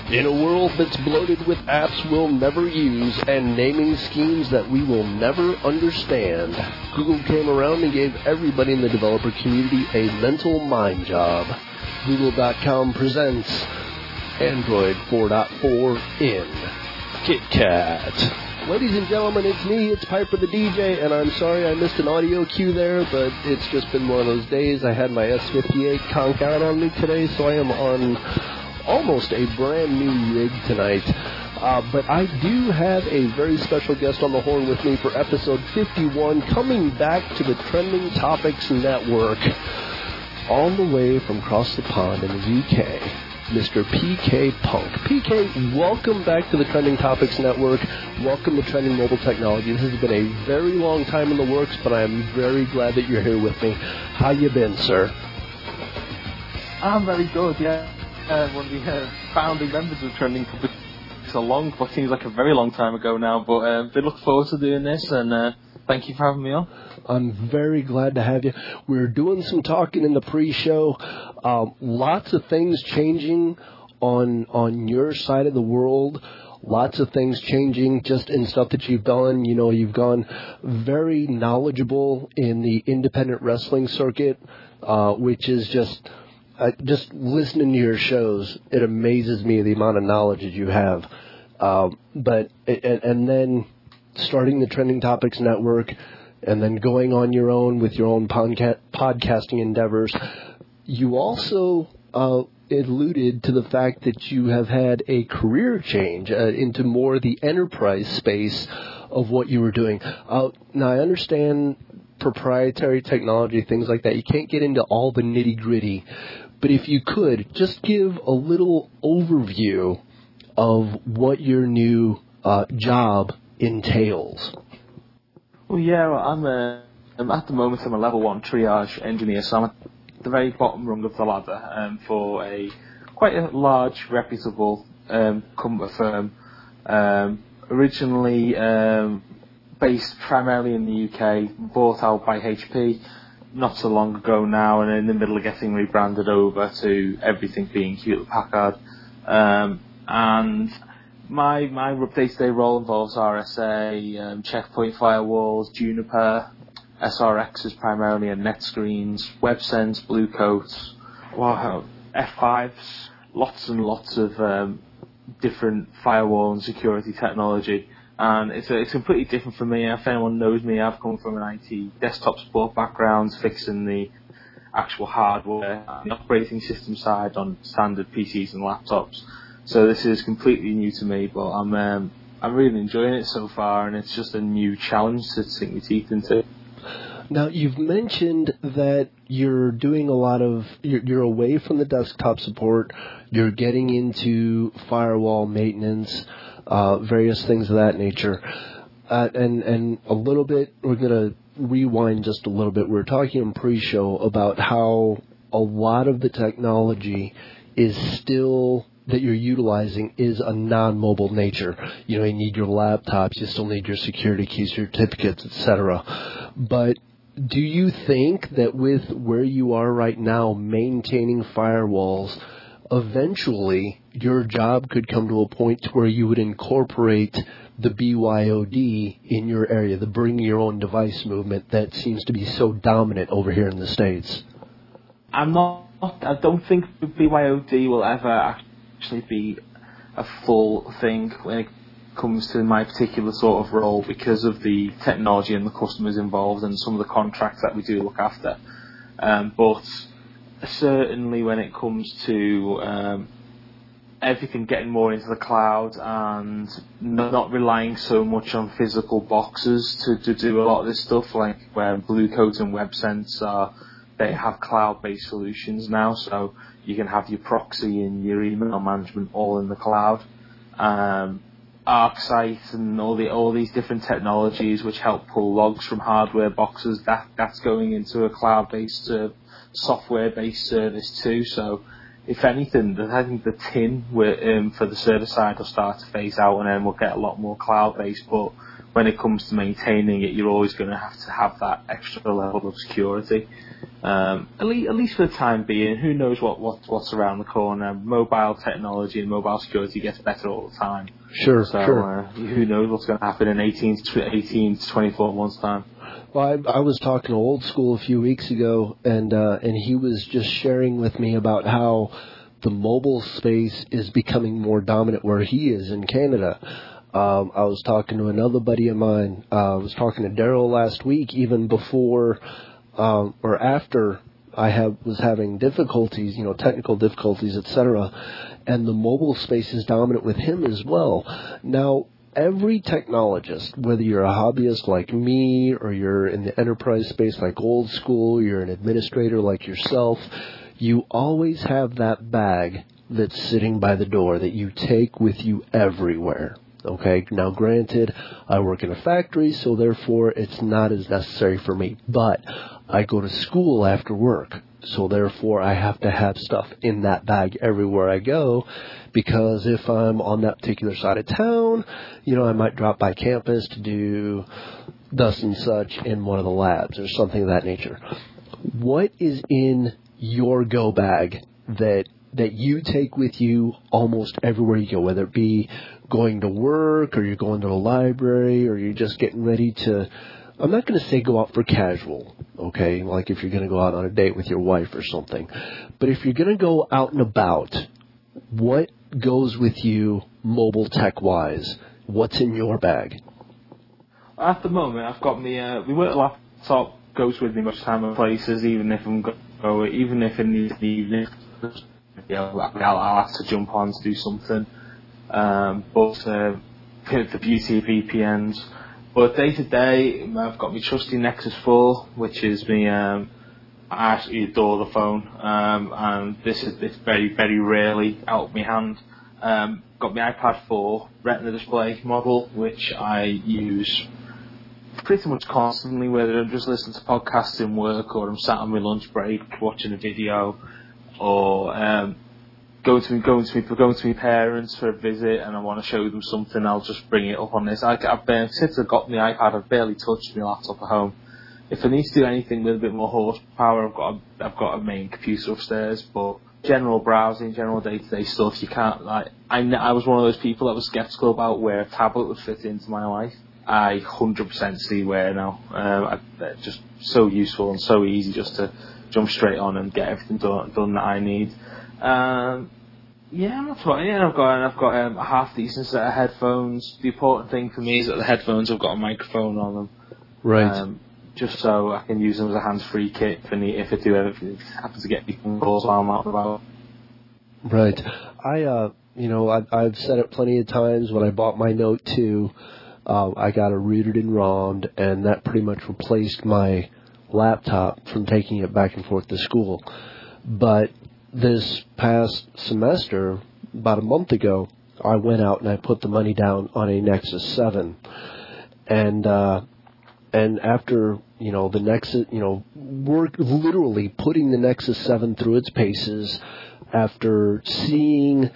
In a world that's bloated with apps we'll never use and naming schemes that we will never understand, Google came around and gave everybody in the developer community a mental mind job. Google.com presents Android 4.4 in KitKat. Ladies and gentlemen, it's me, it's Piper the DJ, and I'm sorry I missed an audio cue there, but it's just been one of those days. I had my S58 conk out on me today, so I am on almost a brand new rig tonight. But I do have a very special guest on the horn with me for episode 51, coming back to the Trending Topics Network, all the way from across the pond in the UK, Mr. PK Punk. PK, welcome back to the Trending Topics Network. Welcome to Trending Mobile Technology. This has been a very long time in the works, but I am very glad that you're here with me. How you been, sir? I'm very good, yeah. One of the founding members of Trending Topics what seems like a very long time ago now, but they look forward to doing this, and thank you for having me on. I'm very glad to have you. We're doing some talking in the pre-show. Lots of things changing on your side of the world. Lots of things changing just in stuff that you've done. You know, you've gone very knowledgeable in the independent wrestling circuit, which is just listening to your shows, it amazes me the amount of knowledge that you have. And then starting the Trending Topics Network, and then going on your own with your own podcasting endeavors. You also alluded to the fact that you have had a career change into more the enterprise space of what you were doing. Now, I understand proprietary technology, things like that. You can't get into all the nitty-gritty. But if you could, just give a little overview of what your new job entails. Well, yeah, I'm at the moment I'm a level 1 triage engineer, so I'm at the very bottom rung of the ladder for quite a large, reputable firm. Originally based primarily in the UK, bought out by HP not so long ago now, and in the middle of getting rebranded over to everything being Hewlett-Packard. And my day-to-day role involves RSA, checkpoint firewalls, Juniper, SRXs primarily, and NetScreens, WebSense, Bluecoat, F5s, lots and lots of different firewall and security technology. And it's completely different for me. If anyone knows me, I've come from an IT desktop support background, fixing the actual hardware, the operating system side on standard PCs and laptops. So this is completely new to me, but I'm really enjoying it so far, and it's just a new challenge to sink my teeth into. Now, you've mentioned that you're doing you're away from the desktop support, you're getting into firewall maintenance, various things of that nature. And a little bit, we're going to rewind just a little bit. We were talking in pre-show about how a lot of the technology is still that you're utilizing is a non-mobile nature. You know, you need your laptops, you still need your security keys, certificates, etc. But do you think that with where you are right now, maintaining firewalls, eventually your job could come to a point where you would incorporate the BYOD in your area, the bring your own device movement that seems to be so dominant over here in the States? I don't think the BYOD will ever actually be a full thing when it comes to my particular sort of role, because of the technology and the customers involved and some of the contracts that we do look after. But certainly when it comes to everything getting more into the cloud and not relying so much on physical boxes to do a lot of this stuff, like where Bluecoat and WebSense they have cloud-based solutions now, so you can have your proxy and your email management all in the cloud. ArcSight and all these different technologies which help pull logs from hardware boxes, that's going into a cloud-based, software-based service too. So, if anything, I think the tin for the server side will start to phase out, and then we'll get a lot more cloud-based. But when it comes to maintaining it, you're always going to have that extra level of security. At least for the time being. Who knows what's around the corner? Mobile technology and mobile security gets better all the time. Sure. Who knows what's going to happen in 18 to 24 months' time? Well, I was talking to Old School a few weeks ago, and he was just sharing with me about how the mobile space is becoming more dominant where he is in Canada. I was talking to another buddy of mine. I was talking to Daryl last week, even before or after I was having difficulties, technical difficulties, etc. And the mobile space is dominant with him as well. Now, every technologist, whether you're a hobbyist like me or you're in the enterprise space like Old School, you're an administrator like yourself, you always have that bag that's sitting by the door that you take with you everywhere. Okay, now granted, I work in a factory, so therefore it's not as necessary for me. But I go to school after work, so therefore I have to have stuff in that bag everywhere I go, because if I'm on that particular side of town, I might drop by campus to do thus and such in one of the labs or something of that nature. What is in your go bag that you take with you almost everywhere you go, whether it be going to work or you're going to the library or you're just getting ready to, I'm not going to say go out for casual, okay, like if you're going to go out on a date with your wife or something, but if you're going to go out and about, what goes with you mobile tech-wise? What's in your bag? At the moment, I've got my work laptop goes with me much time and places, even if in the evening, I'll have to jump on to do something. But the beauty of VPNs. But day to day, I've got my trusty Nexus 4, which is me. I actually adore the phone, and it's very, very rarely out of my hand. Got my iPad 4 Retina display model, which I use pretty much constantly, whether I'm just listening to podcasts in work or I'm sat on my lunch break watching a video, or going to my parents for a visit and I want to show them something. I'll just bring it up on this. Since I got my iPad, I've barely touched my laptop at home. If I need to do anything with a bit more horsepower, I've got a main computer upstairs. But general browsing, general day-to-day stuff, you can't I was one of those people that was skeptical about where a tablet would fit into my life. I 100% see where now. They're just so useful and so easy just to jump straight on and get everything done that I need. That's right. I've got a half decent set of headphones. The important thing for me is that the headphones have got a microphone on them, right? Just so I can use them as a hands-free kit if I do ever happen to get phone calls while I'm out and about. Right. I've said it plenty of times. When I bought my Note 2, I got a rooted and ROM'd, and that pretty much replaced my laptop from taking it back and forth to school. But this past semester, about a month ago, I went out and I put the money down on a Nexus 7. And after, the Nexus, we're literally putting the Nexus 7 through its paces after seeing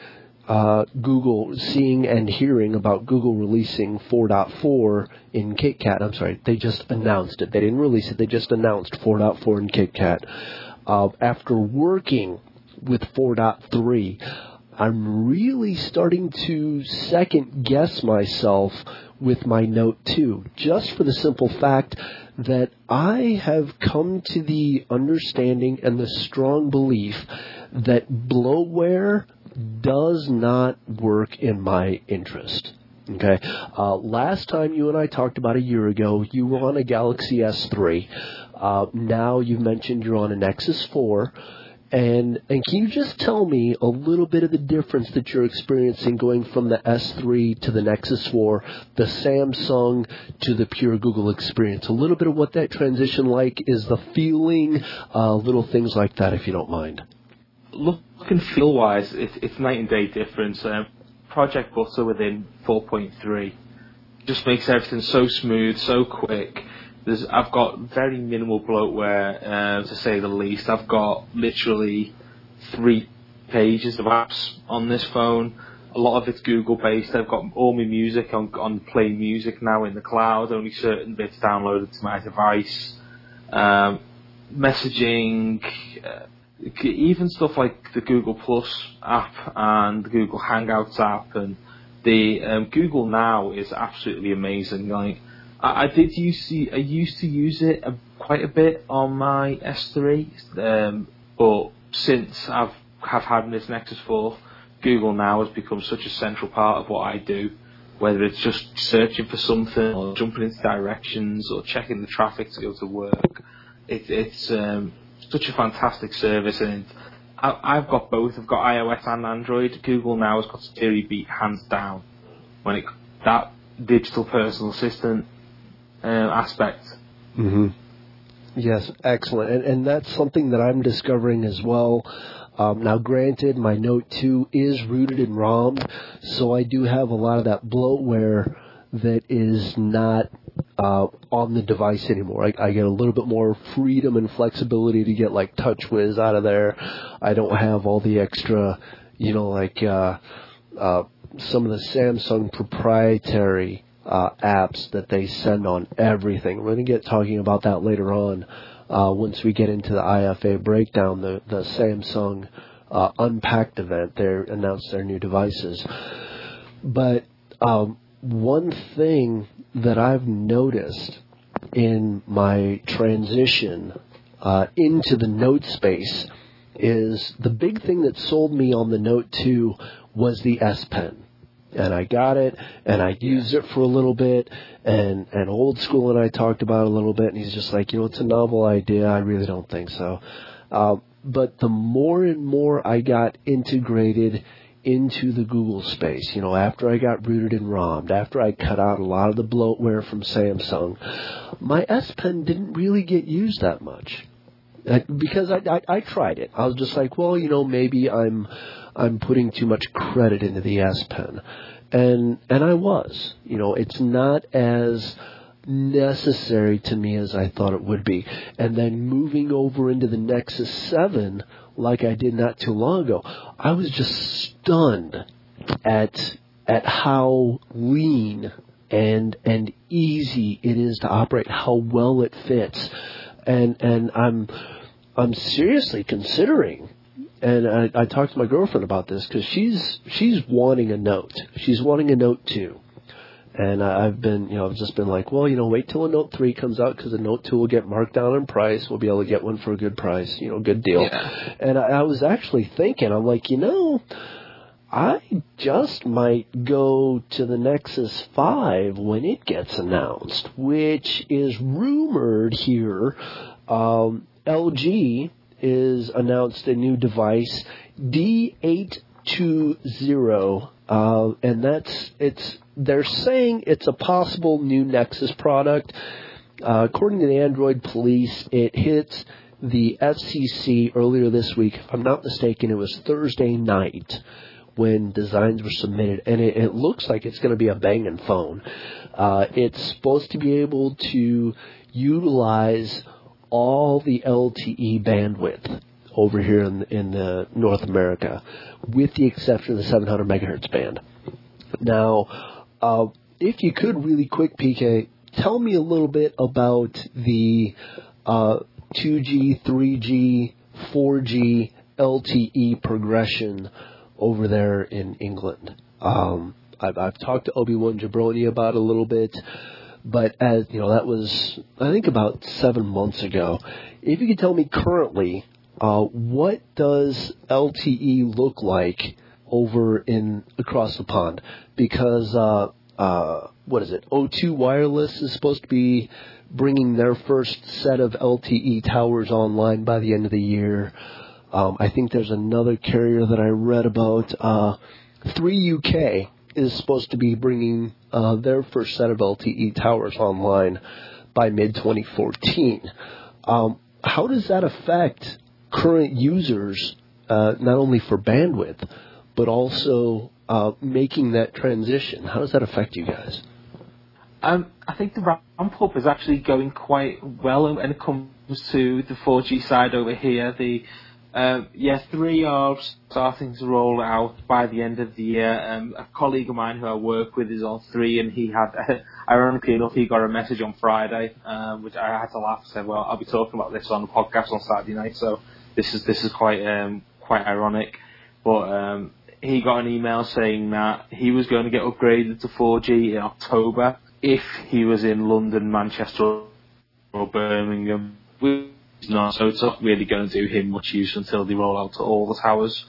and hearing about Google releasing 4.4 in KitKat. I'm sorry, they just announced it. They didn't release it. They just announced 4.4 in KitKat. After working with 4.3, I'm really starting to second guess myself with my Note 2, just for the simple fact that I have come to the understanding and the strong belief that bloatware does not work in my interest. Okay. Last time you and I talked about a year ago, you were on a Galaxy S3. Now you've mentioned you're on a Nexus 4. And can you just tell me a little bit of the difference that you're experiencing going from the S3 to the Nexus 4, the Samsung to the pure Google experience? A little bit of what that transition like is, the feeling, little things like that, if you don't mind. Look and feel wise, it's night and day difference. Project Butter within 4.3 just makes everything so smooth, so quick. I've got very minimal bloatware, to say the least. I've got literally 3 pages of apps on this phone. A lot of it's Google based. I've got all my music on Play Music now in the cloud, only certain bits downloaded to my device. messaging, even stuff like the Google Plus app and the Google Hangouts app, and the Google Now is absolutely amazing. Like I used to use it quite a bit on my S3, but since I've had this Nexus 4, Google Now has become such a central part of what I do. Whether it's just searching for something, or jumping into directions, or checking the traffic to go to work, it's such a fantastic service, and I've got both. I've got iOS and Android. Google Now has got Siri beat hands down when that digital personal assistant aspect. Mm-hmm. Yes, excellent, and that's something that I'm discovering as well. Now, granted, my Note 2 is rooted in ROM, so I do have a lot of that bloatware that is not on the device anymore. I get a little bit more freedom and flexibility to get like TouchWiz out of there. I don't have all the extra, like some of the Samsung proprietary apps that they send on everything. We're going to get talking about that later on. Once we get into the IFA breakdown, the Samsung Unpacked event, they announced their new devices. But one thing that I've noticed in my transition into the Note space is the big thing that sold me on the Note 2 was the S Pen. And I got it, and I used it for a little bit, and Old School and I talked about it a little bit, and he's just like, it's a novel idea. I really don't think so. But the more and more I got integrated into the Google space, after I got rooted in ROM, after I cut out a lot of the bloatware from Samsung, my S Pen didn't really get used that much. Because I tried it. I was just like, well, maybe I'm putting too much credit into the S Pen. And I was. It's not as necessary to me as I thought it would be. And then moving over into the Nexus 7, like I did not too long ago, I was just stunned at how lean and easy it is to operate, how well it fits. And I'm seriously considering, and I talked to my girlfriend about this because she's wanting a Note. She's wanting a Note 2. And I've just been like, well, wait till a Note 3 comes out because the Note 2 will get marked down in price. We'll be able to get one for a good price, good deal. Yeah. And I was actually thinking, I'm like, I just might go to the Nexus 5 when it gets announced, which is rumored here. LG is announced a new device, D820, and they're saying it's a possible new Nexus product. According to the Android police, it hit the FCC earlier this week. If I'm not mistaken, it was Thursday night when designs were submitted, and it looks like it's going to be a banging phone. It's supposed to be able to utilize all the LTE bandwidth over here in the North America, with the exception of the 700 megahertz band. Now, if you could really quick, PK, tell me a little bit about the 2G, 3G, 4G LTE progression over there in England. I've talked to Obi-Wan Jabroni about it a little bit, but as that was, I think, about 7 months ago. If you could tell me currently, what does LTE look like over across the pond? Because what is it? O2 Wireless is supposed to be bringing their first set of LTE towers online by the end of the year. I think there's another carrier that I read about. 3UK is supposed to be bringing their first set of LTE towers online by mid-2014. How does that affect current users, not only for bandwidth, but also making that transition? How does that affect you guys? I think the ramp-up is actually going quite well when it comes to the 4G side over here. Yeah, 3 are starting to roll out by the end of the year. A colleague of mine who I work with is on 3, and he had, ironically enough, he got a message on Friday, which I had to laugh and said, well, I'll be talking about this on the podcast on Saturday night, so this is quite ironic. But he got an email saying that he was going to get upgraded to 4G in October if he was in London, Manchester, or Birmingham. Not, so it's not really going to do him much use until they roll out to all the towers.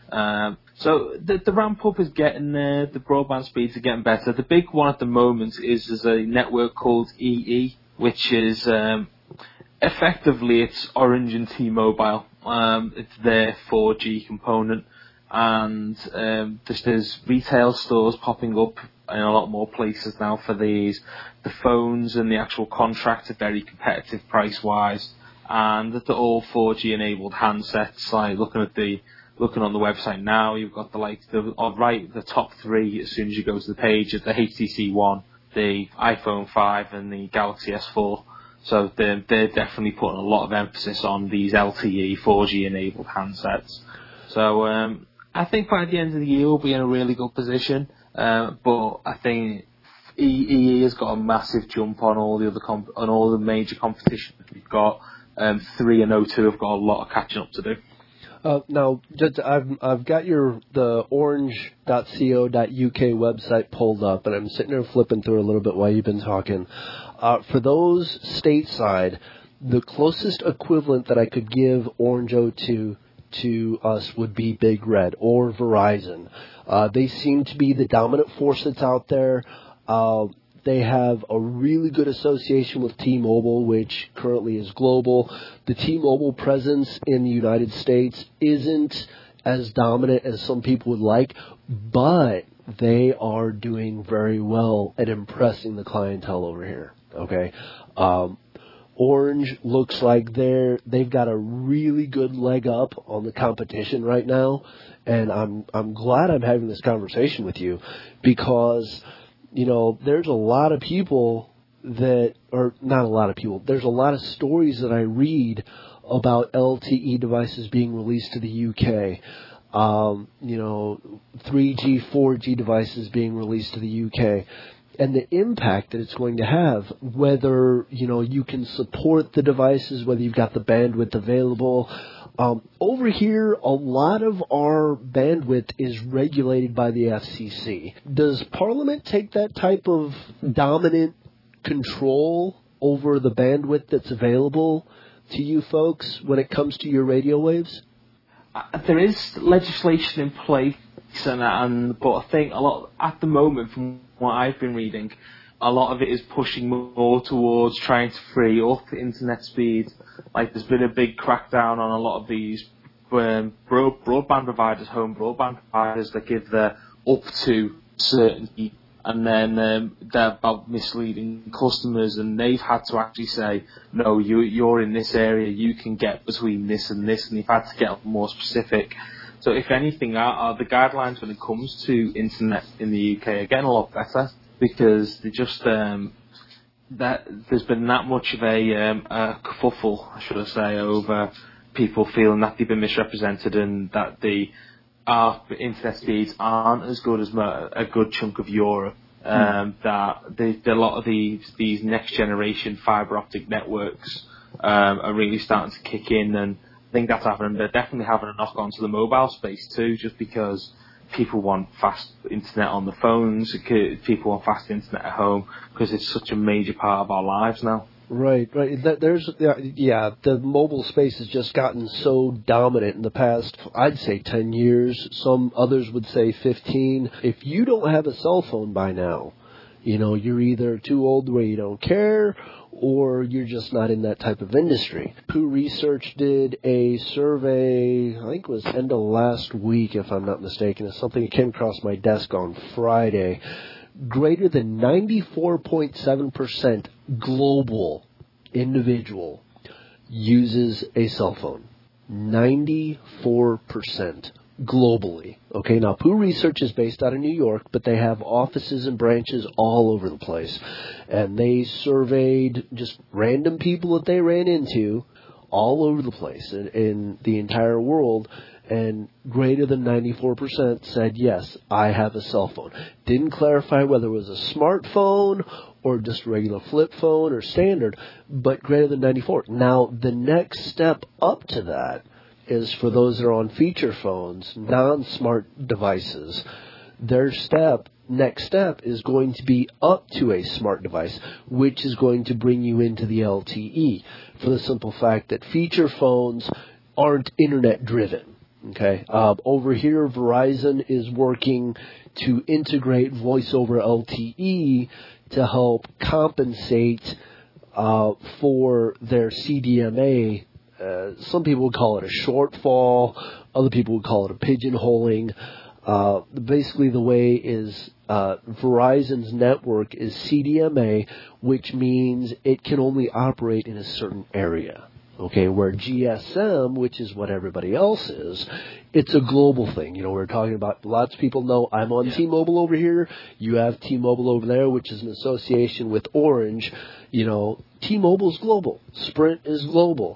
So the ramp up is getting there, the broadband speeds are getting better. The big one at the moment is a network called EE, which is effectively it's Orange and T-Mobile. It's their 4G component, and there's retail stores popping up in a lot more places now for these. The phones and the actual contracts are very competitive price-wise. And they're all 4G enabled handsets. Like looking on the website now, you've got the top 3 as soon as you go to the page is the HTC One, the iPhone 5, and the Galaxy S4. So they're definitely putting a lot of emphasis on these LTE 4G enabled handsets. So I think by the end of the year we'll be in a really good position. But I think EE has got a massive jump on all the other on all the major competition that we've got. 3 and O2 have got a lot of catching up to do. Now, I've got the orange.co.uk website pulled up, and I'm sitting there flipping through a little bit while you've been talking. For those stateside, the closest equivalent that I could give Orange O2 to us would be Big Red or Verizon. They seem to be the dominant force that's out there. They have a really good association with T-Mobile, which currently is global. The T-Mobile presence in the United States isn't as dominant as some people would like, but they are doing very well at impressing the clientele over here. Okay, Orange looks like they've got a really good leg up on the competition right now, and I'm glad I'm having this conversation with you because, you know, there's a lot of people there's a lot of stories that I read about LTE devices being released to the UK. 3G, 4G devices being released to the UK. And the impact that it's going to have, whether, you can support the devices, whether you've got the bandwidth available. Over here, a lot of our bandwidth is regulated by the FCC. Does Parliament take that type of dominant control over the bandwidth that's available to you folks when it comes to your radio waves? There is legislation in place, but I think a lot at the moment, from what I've been reading, a lot of it is pushing more towards trying to free up internet speeds. Like there's been a big crackdown on a lot of these broadband providers, home broadband providers that give the up to certain speed, and then they're about misleading customers, and they've had to actually say, no, you're in this area, you can get between this and this, and they've had to get more specific. So if anything, the guidelines when it comes to internet in the UK are getting a lot better, because they just that there's been that much of a kerfuffle, should I say, over people feeling that they've been misrepresented and that our internet speeds aren't as good as a good chunk of Europe. That a lot of these next generation fibre optic networks are really starting to kick in, and I think that's happening. They're definitely having a knock on to the mobile space too, just because people want fast internet on the phones, people want fast internet at home, because it's such a major part of our lives now. Right. The mobile space has just gotten so dominant in the past, I'd say 10 years. Some others would say 15. If you don't have a cell phone by now, you're either too old where you don't care, or you're just not in that type of industry. Pew Research did a survey, I think it was end of last week, if I'm not mistaken. It's something that came across my desk on Friday. Greater than 94.7% global individual uses a cell phone. 94% globally. Okay, now Pew Research is based out of New York, but they have offices and branches all over the place. And they surveyed just random people that they ran into all over the place in the entire world, and greater than 94% said, yes, I have a cell phone. Didn't clarify whether it was a smartphone or just a regular flip phone or standard, but greater than 94. Now, the next step up to that is for those that are on feature phones, non-smart devices. Their next step is going to be up to a smart device, which is going to bring you into the LTE, for the simple fact that feature phones aren't internet driven. Okay, over here, Verizon is working to integrate voice over LTE to help compensate for their CDMA. Some people would call it a shortfall. Other people would call it a pigeonholing. Basically, the way is Verizon's network is CDMA, which means it can only operate in a certain area. Okay, where GSM, which is what everybody else is, it's a global thing. You know, we're talking about, lots of people know I'm on T-Mobile over here. You have T-Mobile over there, which is an association with Orange. You know, T-Mobile's global. Sprint is global.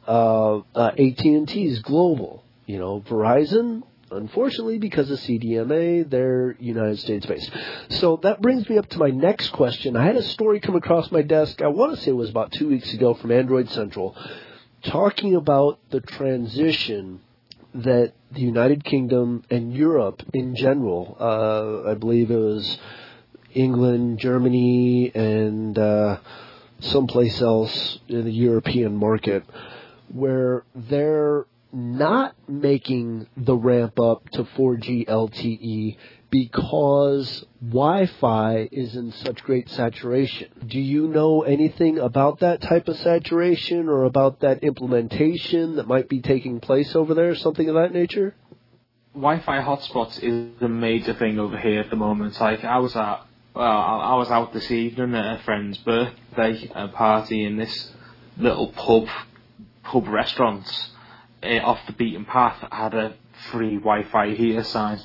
AT&T is global. You know, Verizon, unfortunately, because of CDMA, they're United States based. So that brings me up to my next question. I had a story come across my desk, I want to say it was about 2 weeks ago, from Android Central, talking about the transition that the United Kingdom and Europe in general, I believe it was England, Germany, and someplace else in the European market, where they're not making the ramp up to 4G LTE because Wi-Fi is in such great saturation. Do you know anything about that type of saturation or about that implementation that might be taking place over there, something of that nature? Wi-Fi hotspots is a major thing over here at the moment. Like, I was out this evening at a friend's birthday party in this little pub restaurant off the beaten path. Had a free Wi-Fi here sign.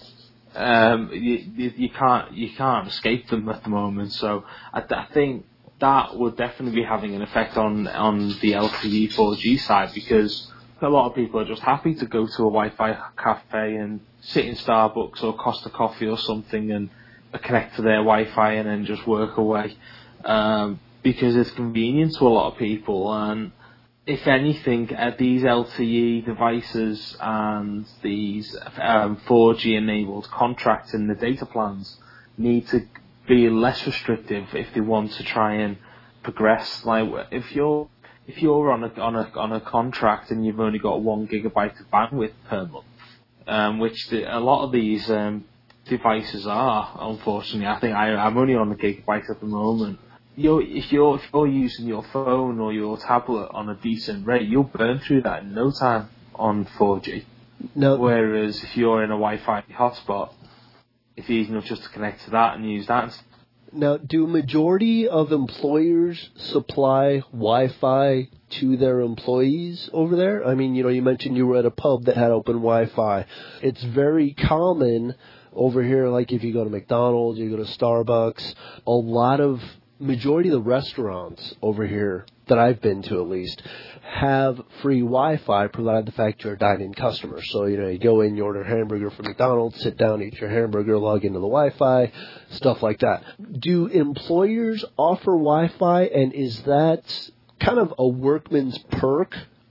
You can't escape them at the moment. So I think that would definitely be having an effect on the LTE 4G side, because a lot of people are just happy to go to a Wi-Fi cafe and sit in Starbucks or Costa Coffee or something and connect to their Wi-Fi and then just work away, because it's convenient to a lot of people. And if anything, these LTE devices and these 4G enabled contracts in the data plans need to be less restrictive if they want to try and progress. Like, if you're on a contract and you've only got 1 gigabyte of bandwidth per month, which a lot of these devices are, unfortunately. I think I'm only on a gigabyte at the moment. If you're using your phone or your tablet on a decent rate, you'll burn through that in no time on 4G. No. Whereas if you're in a Wi-Fi hotspot, it's easy enough just to connect to that and use that. Now, do majority of employers supply Wi-Fi to their employees over there? I mean, you mentioned you were at a pub that had open Wi-Fi. It's very common over here, like if you go to McDonald's, you go to Starbucks, majority of the restaurants over here that I've been to, at least, have free Wi-Fi, provided the fact you're a dine-in customer. So, you go in, you order a hamburger from McDonald's, sit down, eat your hamburger, log into the Wi-Fi, stuff like that. Do employers offer Wi-Fi, and is that kind of a workman's perk?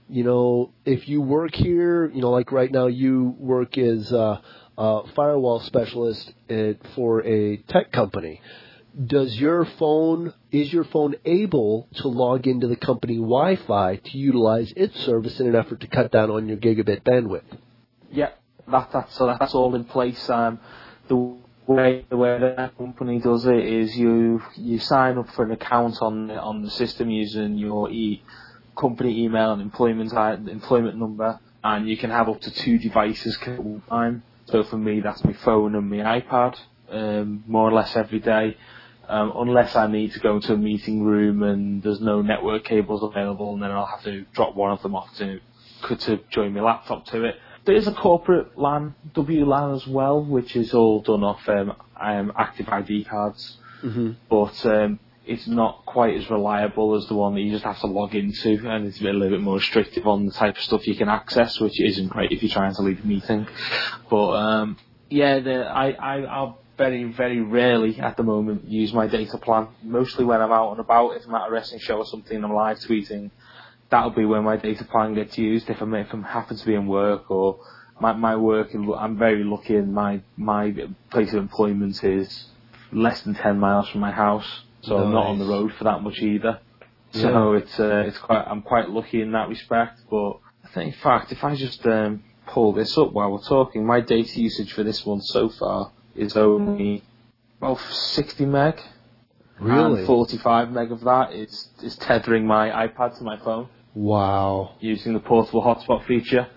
If you work here, like right now you work as a firewall specialist for a tech company. Is your phone able to log into the company Wi-Fi to utilize its service in an effort to cut down on your gigabit bandwidth? Yeah, that's all in place. The way the company does it is you sign up for an account on the system using your company email and employment number, and you can have up to 2 devices at one time. So for me, that's my phone and my iPad, more or less every day. Unless I need to go into a meeting room and there's no network cables available, and then I'll have to drop one of them off to join my laptop to it. There is a corporate LAN, WLAN as well, which is all done off Active ID cards. Mm-hmm. But it's not quite as reliable as the one that you just have to log into, and it's a little bit more restrictive on the type of stuff you can access, which isn't great if you're trying to leave a meeting. But I'll very, very rarely at the moment use my data plan. Mostly when I'm out and about, if I'm at a wrestling show or something, I'm live tweeting, that'll be when my data plan gets used. If I happen to be in work or my work, I'm very lucky, and my place of employment is less than 10 miles from my house, so I'm not on the road for that much either. So I'm quite lucky in that respect. But I think, in fact, if I just pull this up while we're talking, my data usage for this month so far is only about 60 meg. Really? And 45 meg of that is tethering my iPad to my phone. Wow. Using the portable hotspot feature.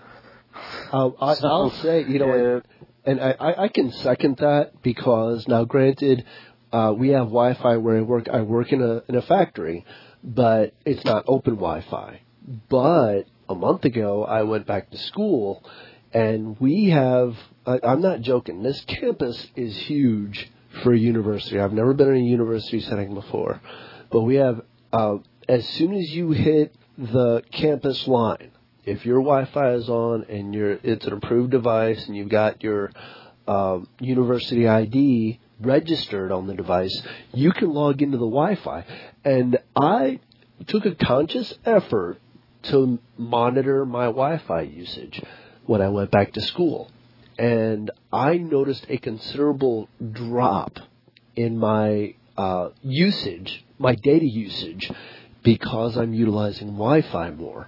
I'll say, and I can second that, because now, granted, we have Wi-Fi where I work. I work in a factory, but it's not open Wi-Fi. But a month ago, I went back to school, and we have, I'm not joking, this campus is huge for a university. I've never been in a university setting before, but we have, as soon as you hit the campus line, if your Wi-Fi is on and it's an approved device and you've got your university ID registered on the device, you can log into the Wi-Fi. And I took a conscious effort to monitor my Wi-Fi usage when I went back to school. And I noticed a considerable drop in my usage, my data usage, because I'm utilizing Wi-Fi more.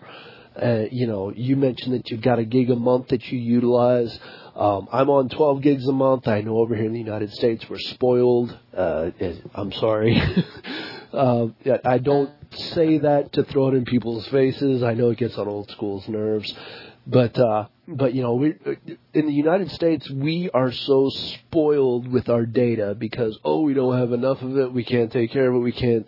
You mentioned that you've got a gig a month that you utilize. I'm on 12 gigs a month. I know over here in the United States we're spoiled. I'm sorry. I don't say that to throw it in people's faces. I know it gets on old school's nerves. But we in the United States, we are so spoiled with our data because, we don't have enough of it. We can't take care of it. We can't,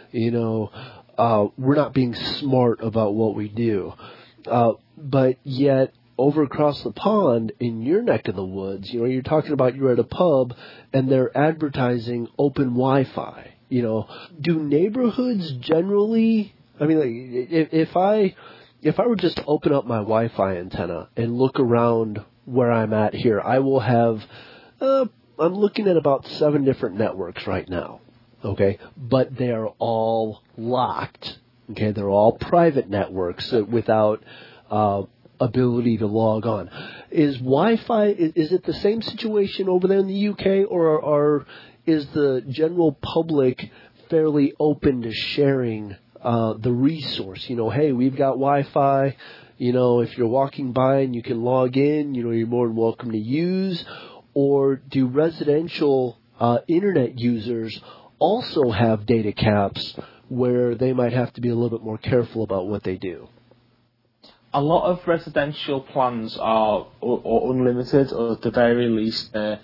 we're not being smart about what we do. But yet, over across the pond, in your neck of the woods, you're talking about you're at a pub and they're advertising open Wi-Fi. Do neighborhoods generally, if I were just to open up my Wi-Fi antenna and look around where I'm at here, I will have, I'm looking at about 7 different networks right now. Okay, but they are all locked. Okay, they're all private networks without ability to log on. Is Wi-Fi? Is it the same situation over there in the UK, or is the general public fairly open to sharing the resource? Hey, we've got Wi-Fi. If you're walking by and you can log in, you're more than welcome to use. Or do residential internet users also have data caps where they might have to be a little bit more careful about what they do? A lot of residential plans are or unlimited, or at the very least, they're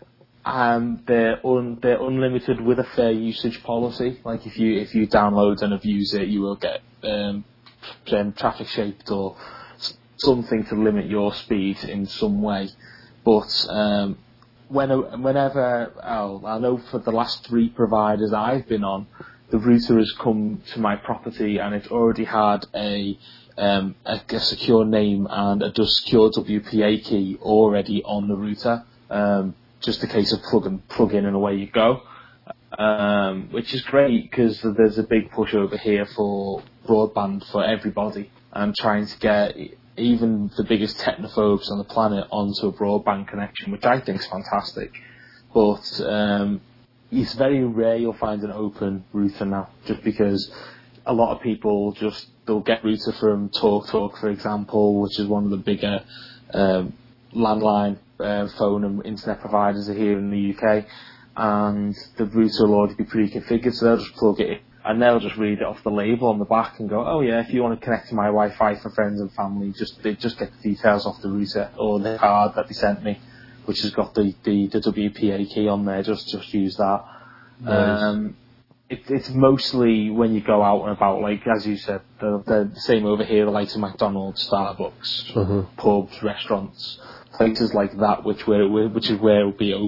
unlimited with a fair usage policy. Like if you download and abuse it, you will get traffic shaped or something to limit your speed in some way. But whenever I know for the last 3 providers I've been on, the router has come to my property and it's already had a secure name and a secure WPA key already on the router. Just a case of plug in and away you go. Which is great because there's a big push over here for broadband for everybody and trying to get even the biggest technophobes on the planet onto a broadband connection, which I think is fantastic. But it's very rare you'll find an open router now, just because a lot of people they'll get router from TalkTalk, for example, which is one of the bigger landline phone and internet providers here in the UK, and the router will already be pre-configured, so they'll just plug it in and they'll just read it off the label on the back and go, oh yeah, if you want to connect to my Wi-Fi for friends and family, they just get the details off the router or the card that they sent me, which has got the WPA key on there. Just use that. Nice. It's mostly when you go out and about, like as you said, they're the same over here, the likes of McDonald's, Starbucks, pubs, restaurants, places like that, which is where it'll be open.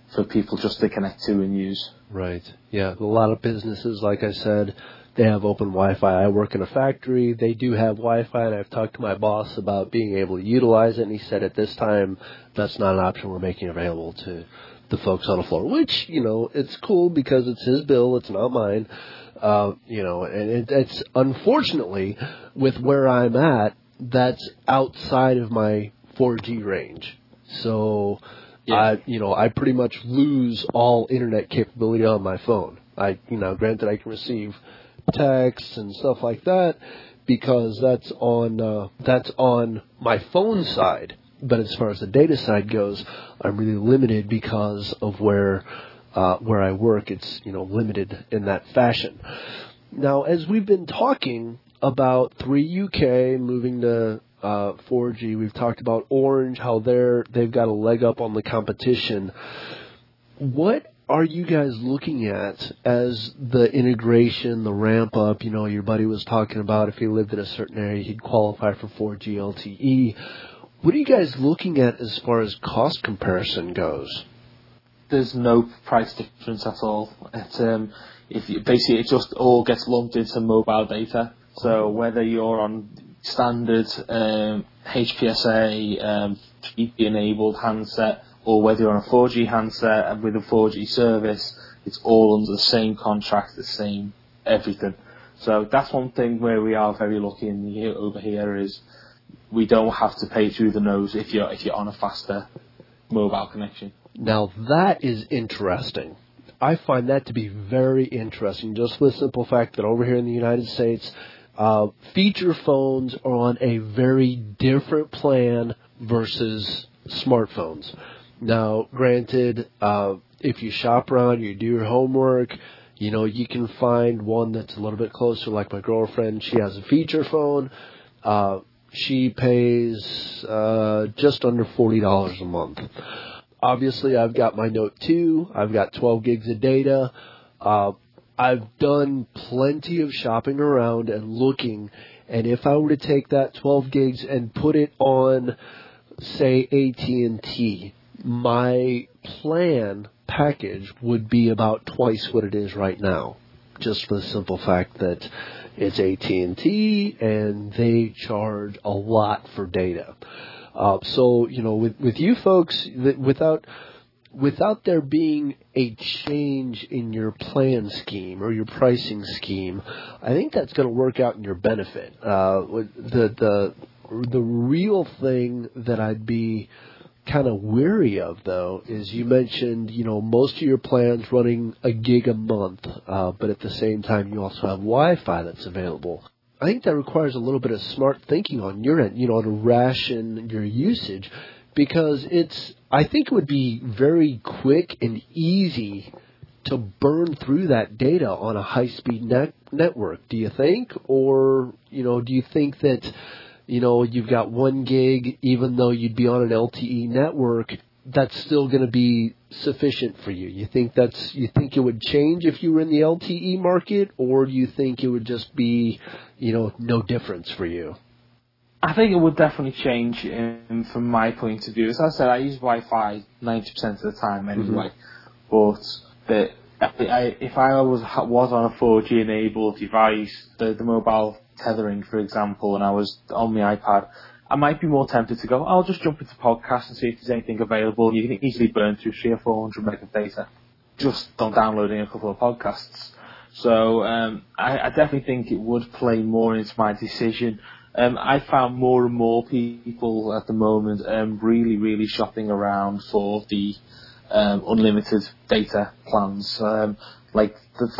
for people just to connect to and use. Right. Yeah. A lot of businesses, like I said, they have open Wi-Fi. I work in a factory. They do have Wi-Fi, and I've talked to my boss about being able to utilize it, and he said at this time that's not an option we're making available to the folks on the floor, which, it's cool because it's his bill. It's not mine. And it's unfortunately with where I'm at, that's outside of my 4G range. So, yeah. I pretty much lose all internet capability on my phone. Granted I can receive texts and stuff like that because that's on my phone side. But as far as the data side goes, I'm really limited because of where I work. It's limited in that fashion. Now, as we've been talking about 3UK moving to 4G, we've talked about Orange, how they've got a leg up on the competition. What are you guys looking at as the integration, the ramp up? Your buddy was talking about if he lived in a certain area, he'd qualify for 4G LTE. What are you guys looking at as far as cost comparison goes? There's no price difference at all. It just all gets lumped into mobile data. So whether you're on standard HPSA 3G enabled handset, or whether you're on a 4G handset with a 4G service, it's all under the same contract, the same everything. So that's one thing where we are very lucky over here is we don't have to pay through the nose if you're on a faster mobile connection. Now that is interesting. I find that to be very interesting, just for the simple fact that over here in the United States, feature phones are on a very different plan versus smartphones. Now, granted, if you shop around, you do your homework, you can find one that's a little bit closer, like my girlfriend. She has a feature phone. She pays just under $40 a month. Obviously, I've got my Note 2. I've got 12 gigs of data. I've done plenty of shopping around and looking, and if I were to take that 12 gigs and put it on, say, AT&T, my plan package would be about twice what it is right now, just for the simple fact that it's AT&T and they charge a lot for data. So, with you folks, without there being a change in your plan scheme or your pricing scheme, I think that's going to work out in your benefit. The real thing that I'd be kind of weary of, though, is you mentioned, most of your plans running a gig a month, but at the same time you also have Wi-Fi that's available. I think that requires a little bit of smart thinking on your end, to ration your usage, because I think it would be very quick and easy to burn through that data on a high-speed network. Do you think? Or, do you think that, you've got 1 gig, even though you'd be on an LTE network, that's still going to be sufficient for you? You think it would change if you were in the LTE market, or do you think it would just be, no difference for you? I think it would definitely change from my point of view. As I said, I use Wi-Fi 90% of the time anyway. But if I was on a 4G enabled device, the mobile tethering, for example, and I was on my iPad, I might be more tempted to go, I'll just jump into podcasts and see if there's anything available. You can easily burn through 300 or 400 meg of data just on downloading a couple of podcasts. So I definitely think it would play more into my decision. I found more and more people at the moment really, really shopping around for the unlimited data plans. Like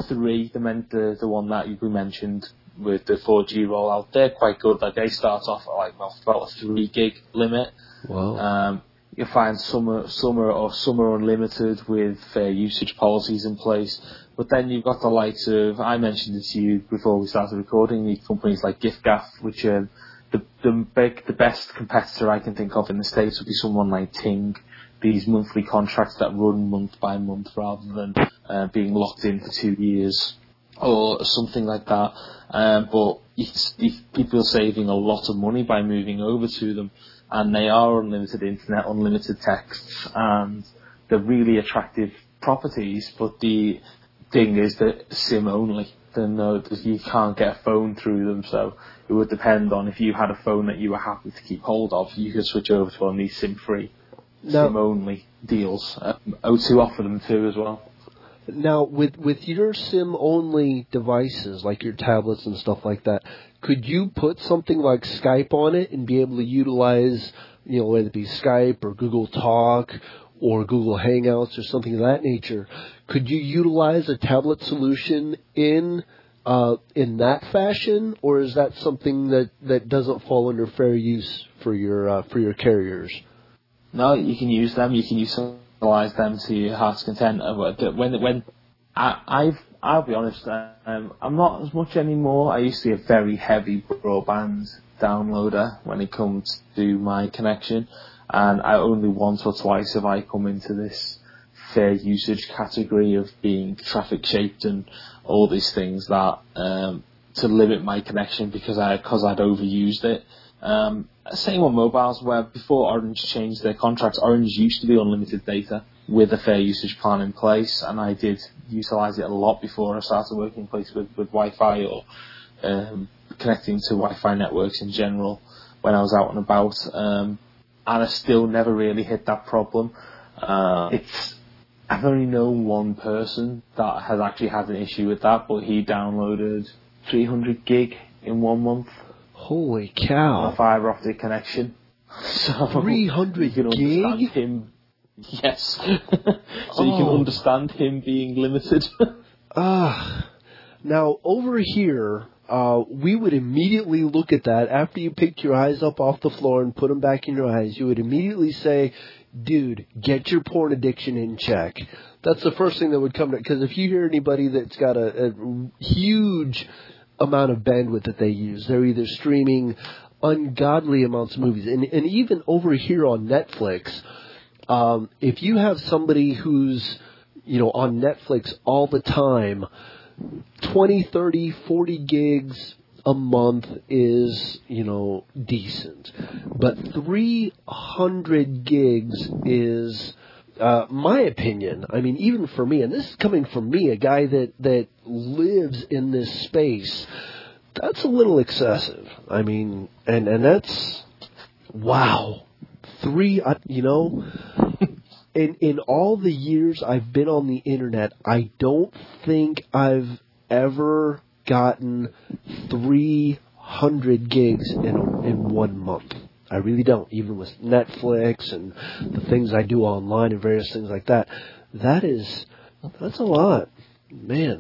the one that we mentioned with the 4G rollout, they're quite good. Like they start off at about a 3 gig limit. Wow. You'll find some are unlimited with fair usage policies in place. But then you've got the likes of, I mentioned it to you before we started recording, the companies like giffgaff, which are the best competitor I can think of in the States would be someone like Ting. These monthly contracts that run month by month rather than being locked in for 2 years or something like that. But people are saving a lot of money by moving over to them, and they are unlimited internet, unlimited texts, and they're really attractive properties, but the thing is that SIM only. Then you can't get a phone through them, so it would depend on if you had a phone that you were happy to keep hold of, you could switch over to one of these SIM-free, SIM-only deals. O2 offer them too as well. Now, with your SIM-only devices, like your tablets and stuff like that, could you put something like Skype on it and be able to utilize, whether it be Skype or Google Talk or Google Hangouts or something of that nature? Could you utilize a tablet solution in that fashion, or is that something that doesn't fall under fair use for your carriers? No, you can use them. You can utilize them to your heart's content. I'll be honest, I'm not as much anymore. I used to be a very heavy broadband downloader when it comes to my connection, and I only once or twice have I come into this fair usage category of being traffic shaped and all these things that to limit my connection because I'd overused it. Same on mobiles, where before Orange changed their contracts, Orange used to be unlimited data with a fair usage plan in place, and I did utilise it a lot before I started working in place with Wi-Fi or connecting to Wi-Fi networks in general when I was out and about, and I still never really hit that problem. I've only known one person that has actually had an issue with that, but he downloaded 300 gig in 1 month. Holy cow. On a fibre optic connection. So 300 you can understand gig? him. Yes. So you can understand him being limited. Now, over here, we would immediately look at that after you picked your eyes up off the floor and put them back in your eyes. You would immediately say, dude, get your porn addiction in check. That's the first thing that would come to, because if you hear anybody that's got a huge amount of bandwidth that they use, they're either streaming ungodly amounts of movies. And even over here on Netflix, if you have somebody who's, on Netflix all the time, 20, 30, 40 gigs a month is, decent. But 300 gigs is, my opinion, I mean, even for me, and this is coming from me, a guy that lives in this space, that's a little excessive. I mean, and that's, wow. In all the years I've been on the internet, I don't think I've ever gotten 300 gigs in 1 month. I really don't. Even with Netflix and the things I do online and various things like that, that's a lot, man.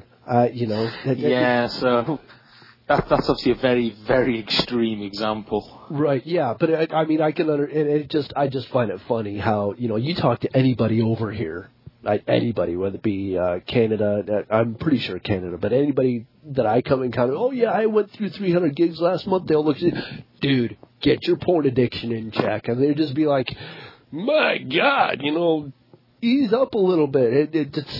So that's obviously a very, very extreme example. Right, yeah, but I mean, I can I just find it funny how, you talk to anybody over here, anybody, whether it be Canada, I'm pretty sure Canada, but anybody that I come in contact, oh yeah, I went through 300 gigs last month, they'll look at you, dude, get your porn addiction in check, and they'll just be like, my God, ease up a little bit. It's,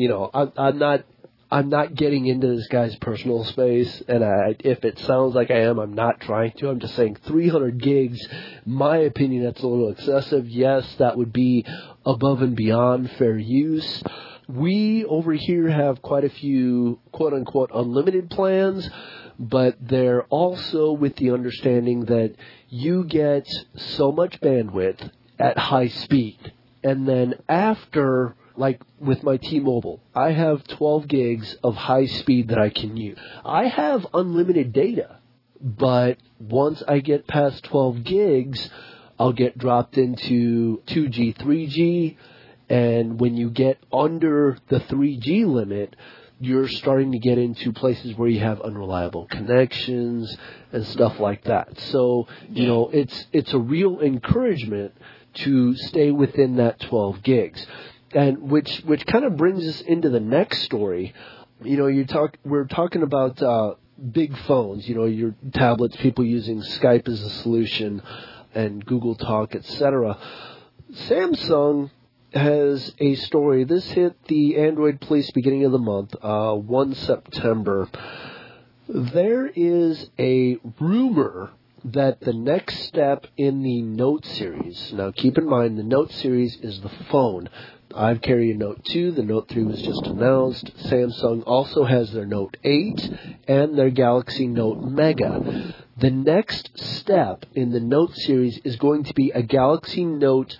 I'm not getting into this guy's personal space, and if it sounds like I am, I'm not trying to. I'm just saying 300 gigs, my opinion, that's a little excessive. Yes, that would be above and beyond fair use. We over here have quite a few quote-unquote unlimited plans, but they're also with the understanding that you get so much bandwidth at high speed, and then after, like with my T-Mobile, I have 12 gigs of high speed that I can use. I have unlimited data, but once I get past 12 gigs, I'll get dropped into 2G, 3G, and when you get under the 3G limit, you're starting to get into places where you have unreliable connections and stuff like that. So, it's a real encouragement to stay within that 12 gigs. And which kind of brings us into the next story. We're talking about big phones, your tablets, people using Skype as a solution and Google Talk, etc. Samsung has a story. This hit the Android police beginning of the month, 1 September. There is a rumor that the next step in the Note series, now keep in mind the Note series is the phone, I carry a Note 2. The Note 3 was just announced. Samsung also has their Note 8 and their Galaxy Note Mega. The next step in the Note series is going to be a Galaxy Note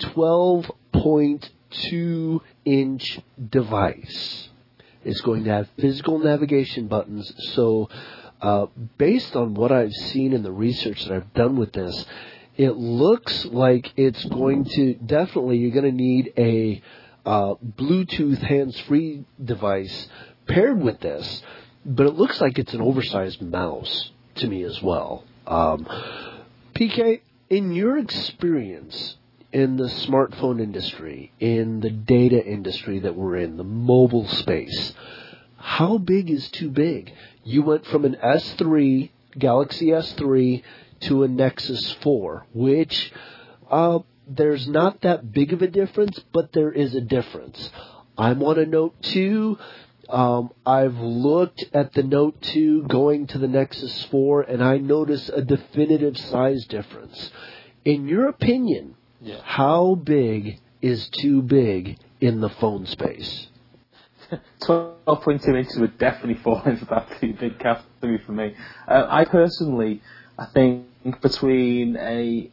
12.2-inch device. It's going to have physical navigation buttons. So based on what I've seen in the research that I've done with this, it looks like it's going to definitely, you're going to need a Bluetooth hands-free device paired with this, but it looks like it's an oversized mouse to me as well. PK, in your experience in the smartphone industry, in the data industry that we're in, the mobile space, how big is too big? You went from an S3, Galaxy S3, to a Nexus 4, which there's not that big of a difference, but there is a difference. I'm on a Note 2. I've looked at the Note 2 going to the Nexus 4, and I notice a definitive size difference. In your opinion, how big is too big in the phone space? 12.2 inches would definitely fall into that too big category for me. I personally, I think between a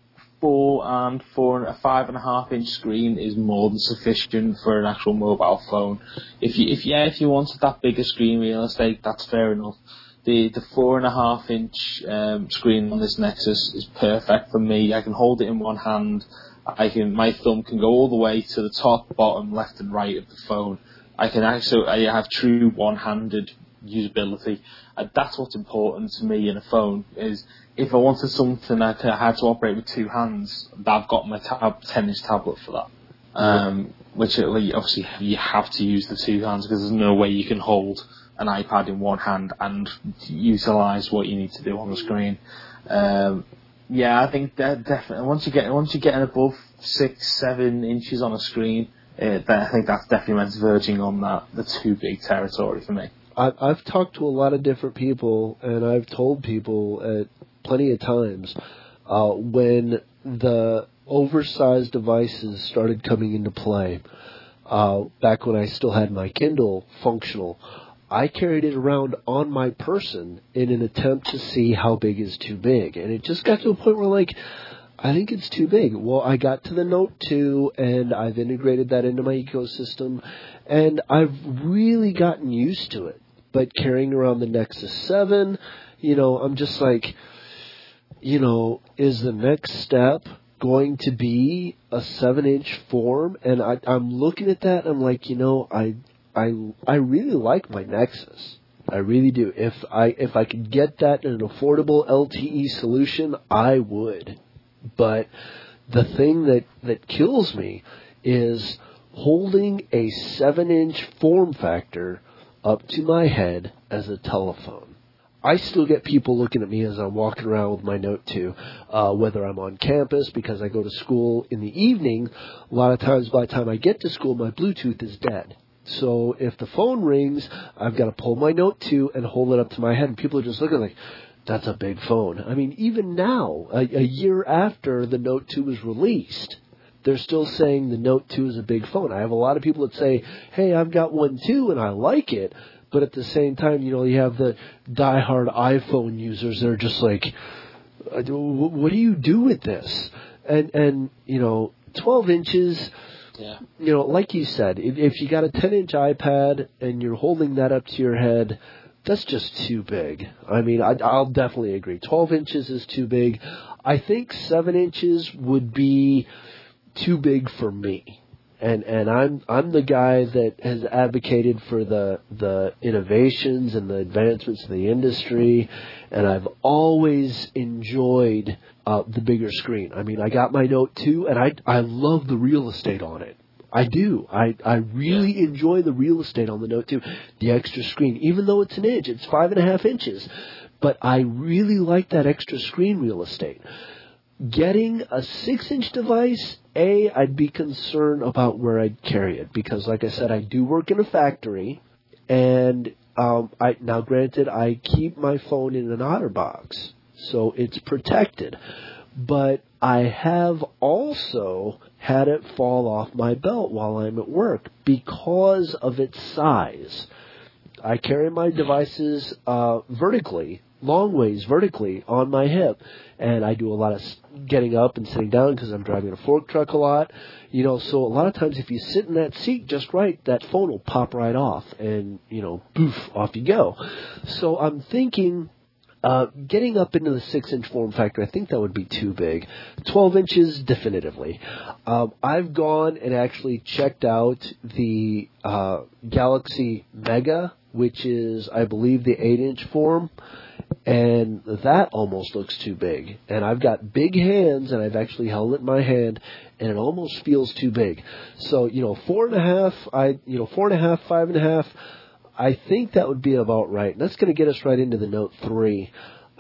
5.5 inch screen is more than sufficient for an actual mobile phone. If you wanted that bigger screen real estate, that's fair enough. The 4.5 inch screen on this Nexus is perfect for me. I can hold it in one hand. My thumb can go all the way to the top, bottom, left and right of the phone. I have true one-handed usability. That's what's important to me in a phone. Is if I wanted something I had to operate with two hands, I've got my 10-inch tablet for that. Which obviously you have to use the two hands because there's no way you can hold an iPad in one hand and utilise what you need to do on the screen. I think that definitely once you get above 6-7 inches on a screen, I think that's definitely verging on the too big territory for me. I've talked to a lot of different people, and I've told people at plenty of times when the oversized devices started coming into play, back when I still had my Kindle functional, I carried it around on my person in an attempt to see how big is too big. And it just got to a point where, I think it's too big. Well, I got to the Note 2, and I've integrated that into my ecosystem, and I've really gotten used to it. But carrying around the Nexus 7, I'm just is the next step going to be a 7-inch form? And I'm looking at that, and I'm like, I really like my Nexus. I really do. If I could get that in an affordable LTE solution, I would. But the thing that kills me is holding a 7-inch form factor up to my head as a telephone. I still get people looking at me as I'm walking around with my Note 2, whether I'm on campus because I go to school in the evening. A lot of times by the time I get to school, my Bluetooth is dead. So if the phone rings, I've got to pull my Note 2 and hold it up to my head. And people are just looking like, that's a big phone. I mean, even now, a year after the Note 2 was released, they're still saying the Note 2 is a big phone. I have a lot of people that say, hey, I've got one too, and I like it. But at the same time, you have the diehard iPhone users that are just like, what do you do with this? And 12 inches, like you said, if you got a 10-inch iPad and you're holding that up to your head, that's just too big. I mean, I'll definitely agree. 12 inches is too big. I think 7 inches would be too big for me. And I'm the guy that has advocated for the innovations and the advancements in the industry, and I've always enjoyed the bigger screen. I mean, I got my Note 2, and I love the real estate on it. I do. I really enjoy the real estate on the Note 2, the extra screen. Even though it's an inch, it's 5.5 inches. But I really like that extra screen real estate. Getting a 6-inch device, I'd be concerned about where I'd carry it. Because, like I said, I do work in a factory. And now, granted, I keep my phone in an OtterBox. So it's protected. but I have also had it fall off my belt while I'm at work because of its size. I carry my devices vertically, long ways vertically on my hip, and I do a lot of getting up and sitting down because I'm driving a fork truck a lot. So a lot of times if you sit in that seat just right, that phone will pop right off, and poof, off you go. So I'm thinking, getting up into the 6-inch form factor, I think that would be too big. 12 inches, definitively. I've gone and actually checked out the Galaxy Mega, which is, I believe, the 8-inch form, and that almost looks too big. And I've got big hands, and I've actually held it in my hand, and it almost feels too big. So, 4.5, 5.5, I think that would be about right. And that's going to get us right into the Note 3.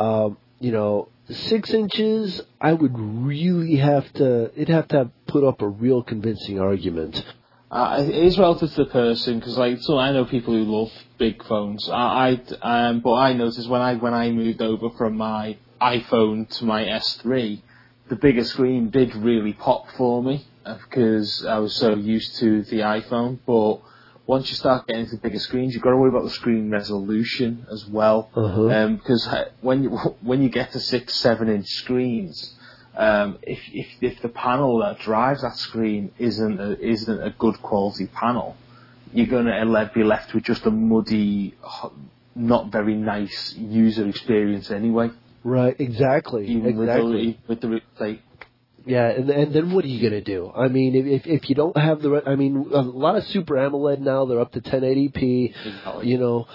6 inches, I would really it'd have to put up a real convincing argument. It is relative to the person, because so I know people who love big phones. But I noticed when I moved over from my iPhone to my S3, the bigger screen did really pop for me because I was so used to the iPhone. But once you start getting into bigger screens, you've got to worry about the screen resolution as well. Because when you get to 6-7 inch screens, if the panel that drives that screen isn't a good quality panel, you're going to be left with just a muddy, not very nice user experience anyway. Right, exactly. Even with the yeah, and then what are you going to do? I mean, if you don't have a lot of Super AMOLED now, they're up to 1080p. Exactly.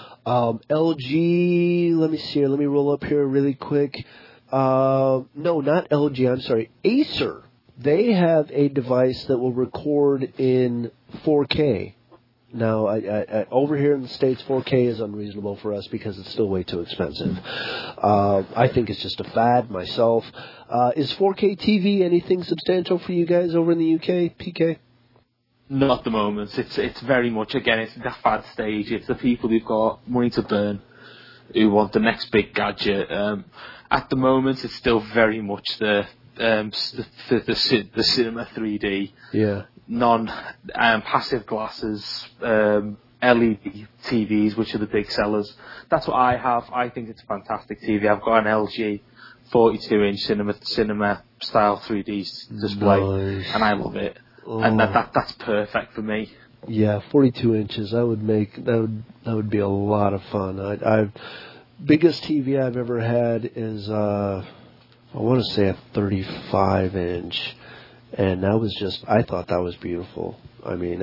LG, let me see here, let me roll up here really quick. No, not LG, I'm sorry, Acer. They have a device that will record in 4K. Now, over here in the States, 4K is unreasonable for us because it's still way too expensive. I think it's just a fad myself. Is 4K TV anything substantial for you guys over in the UK, PK? Not at the moment. It's very much, again, it's the fad stage. It's the people who've got money to burn, who want the next big gadget. At the moment, it's still very much the cinema 3D. Yeah. Passive glasses, LED TVs, which are the big sellers. That's what I have. I think it's a fantastic TV. I've got an LG 42-inch cinema style 3D display, nice. And I love it. Oh. And that's perfect for me. Yeah, 42 inches. That would be a lot of fun. Biggest TV I've ever had is I want to say a 35-inch. And that was I thought that was beautiful. I mean,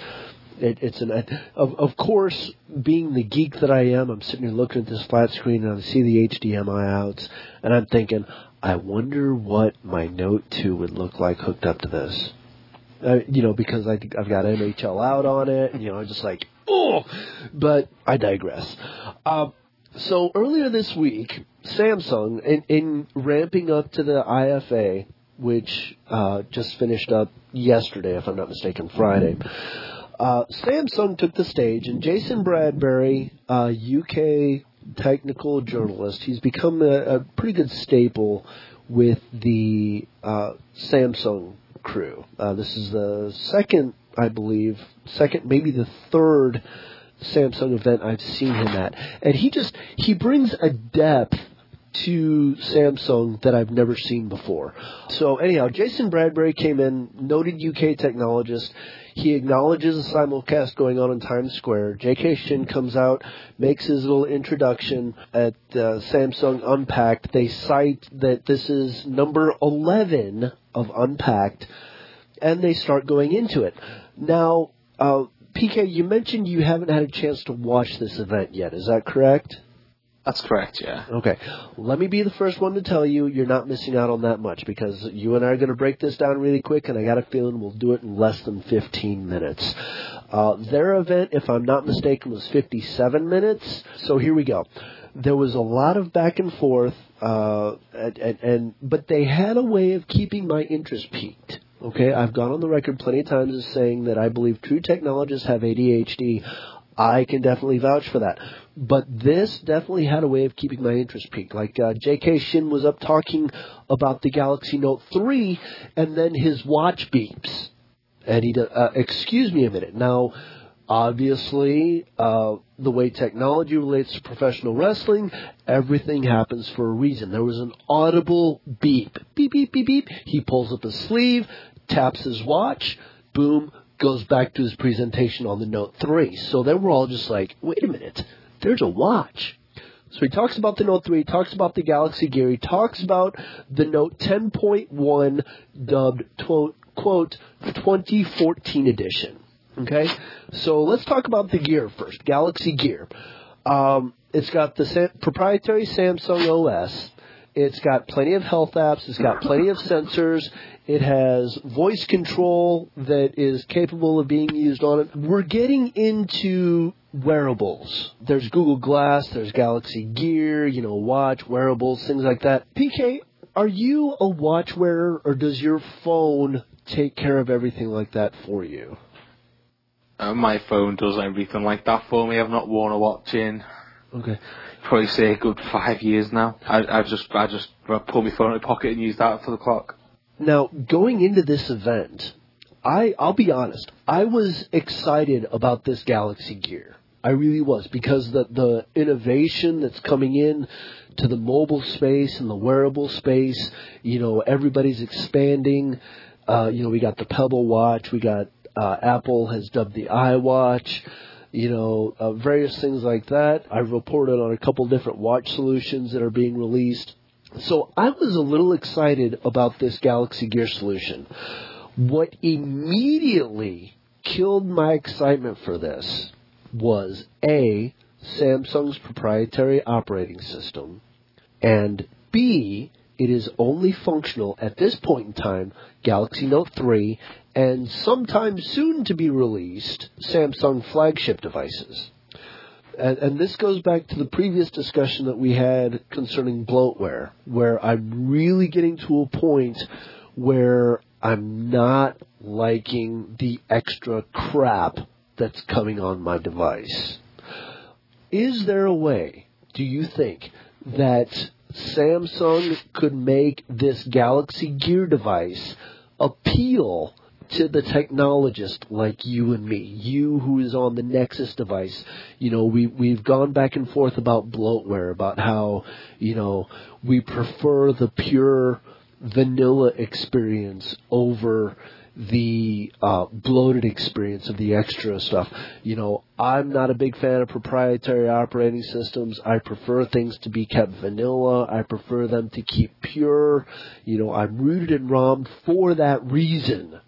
of course, being the geek that I am, I'm sitting here looking at this flat screen and I see the HDMI outs, and I'm thinking, I wonder what my Note 2 would look like hooked up to this. Because I've got NHL out on it, and, I'm just like, oh! But I digress. So earlier this week, Samsung, in ramping up to the IFA, which just finished up yesterday, if I'm not mistaken, Friday. Samsung took the stage, and Jason Bradbury, UK technical journalist, he's become a pretty good staple with the Samsung crew. This is the second, maybe the third Samsung event I've seen him at. And he brings a depth to Samsung that I've never seen before. So anyhow, Jason Bradbury came in, noted UK technologist. He acknowledges a simulcast going on in Times Square. J.K. Shin comes out, makes his little introduction at Samsung Unpacked. They cite that this is number 11 of Unpacked, and they start going into it. Now, PK, you mentioned you haven't had a chance to watch this event yet. Is that correct? That's correct, yeah. Okay. Let me be the first one to tell you you're not missing out on that much, because you and I are going to break this down really quick, and I got a feeling we'll do it in less than 15 minutes. Their event, if I'm not mistaken, was 57 minutes. So here we go. There was a lot of back and forth, but they had a way of keeping my interest peaked. Okay, I've gone on the record plenty of times as saying that I believe true technologists have ADHD. I can definitely vouch for that. But this definitely had a way of keeping my interest peaked. Like J.K. Shin was up talking about the Galaxy Note 3, and then his watch beeps. And he does, excuse me a minute. Now, obviously, the way technology relates to professional wrestling, everything happens for a reason. There was an audible beep. Beep, beep, beep, beep. He pulls up his sleeve, taps his watch, boom, goes back to his presentation on the Note 3. So then we're all just like, wait a minute, there's a watch. So he talks about the Note 3, he talks about the Galaxy Gear, he talks about the Note 10.1 dubbed, quote, 2014 edition. Okay? So let's talk about the Gear first, Galaxy Gear. It's got the proprietary Samsung OS. It's got plenty of health apps. It's got plenty of sensors. It has voice control that is capable of being used on it. We're getting into wearables. There's Google Glass. There's Galaxy Gear, watch, wearables, things like that. PK, are you a watch wearer, or does your phone take care of everything like that for you? My phone does everything like that for me. I've not worn a watch in... Okay. Probably say a good 5 years now. I just pull my phone in my pocket and use that for the clock. Now, going into this event, I'll be honest, I was excited about this Galaxy Gear. I really was, because the innovation that's coming in to the mobile space and the wearable space, everybody's expanding. We got the Pebble Watch, we got Apple has dubbed the iWatch. Various things like that. I've reported on a couple different watch solutions that are being released. So I was a little excited about this Galaxy Gear solution. What immediately killed my excitement for this was A, Samsung's proprietary operating system, and B, it is only functional at this point in time, Galaxy Note 3, and sometime soon to be released, Samsung flagship devices. And this goes back to the previous discussion that we had concerning bloatware, where I'm really getting to a point where I'm not liking the extra crap that's coming on my device. Is there a way, do you think, that Samsung could make this Galaxy Gear device appeal to the technologist like you and me, you who is on the Nexus device? We've gone back and forth about bloatware, about how, we prefer the pure vanilla experience over the bloated experience of the extra stuff. I'm not a big fan of proprietary operating systems. I prefer things to be kept vanilla. I prefer them to keep pure. I'm rooted in ROM for that reason.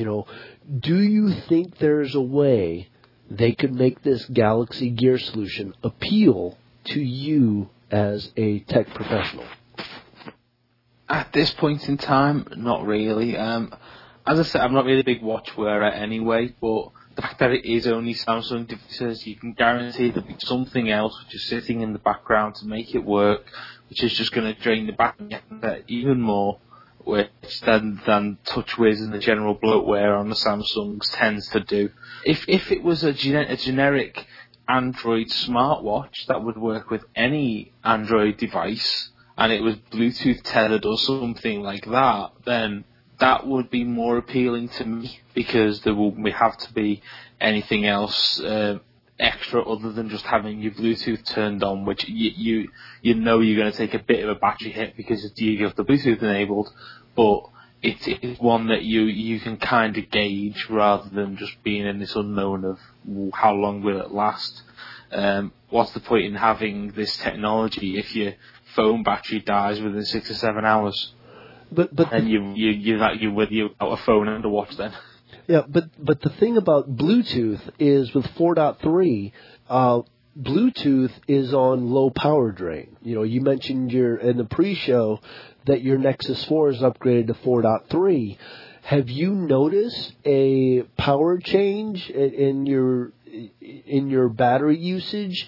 Do you think there's a way they could make this Galaxy Gear solution appeal to you as a tech professional? At this point in time, not really. As I said, I'm not really a big watch wearer anyway, but the fact that it is only Samsung devices, you can guarantee there'll be something else which is sitting in the background to make it work, which is just going to drain the battery even more, which than TouchWiz and the general bloatware on the Samsungs tends to do. If it was a generic Android smartwatch that would work with any Android device, and it was Bluetooth tethered or something like that, then that would be more appealing to me, because there will have to be anything else extra other than just having your Bluetooth turned on, which you're going to take a bit of a battery hit because you have the Bluetooth enabled, but it's one that you can kind of gauge rather than just being in this unknown of how long will it last. What's the point in having this technology if your phone battery dies within 6 or 7 hours? But and you're without a phone and a watch then. Yeah, but the thing about Bluetooth is with 4.3, Bluetooth is on low power drain. You mentioned in the pre-show that your Nexus 4 is upgraded to 4.3. Have you noticed a power change in your battery usage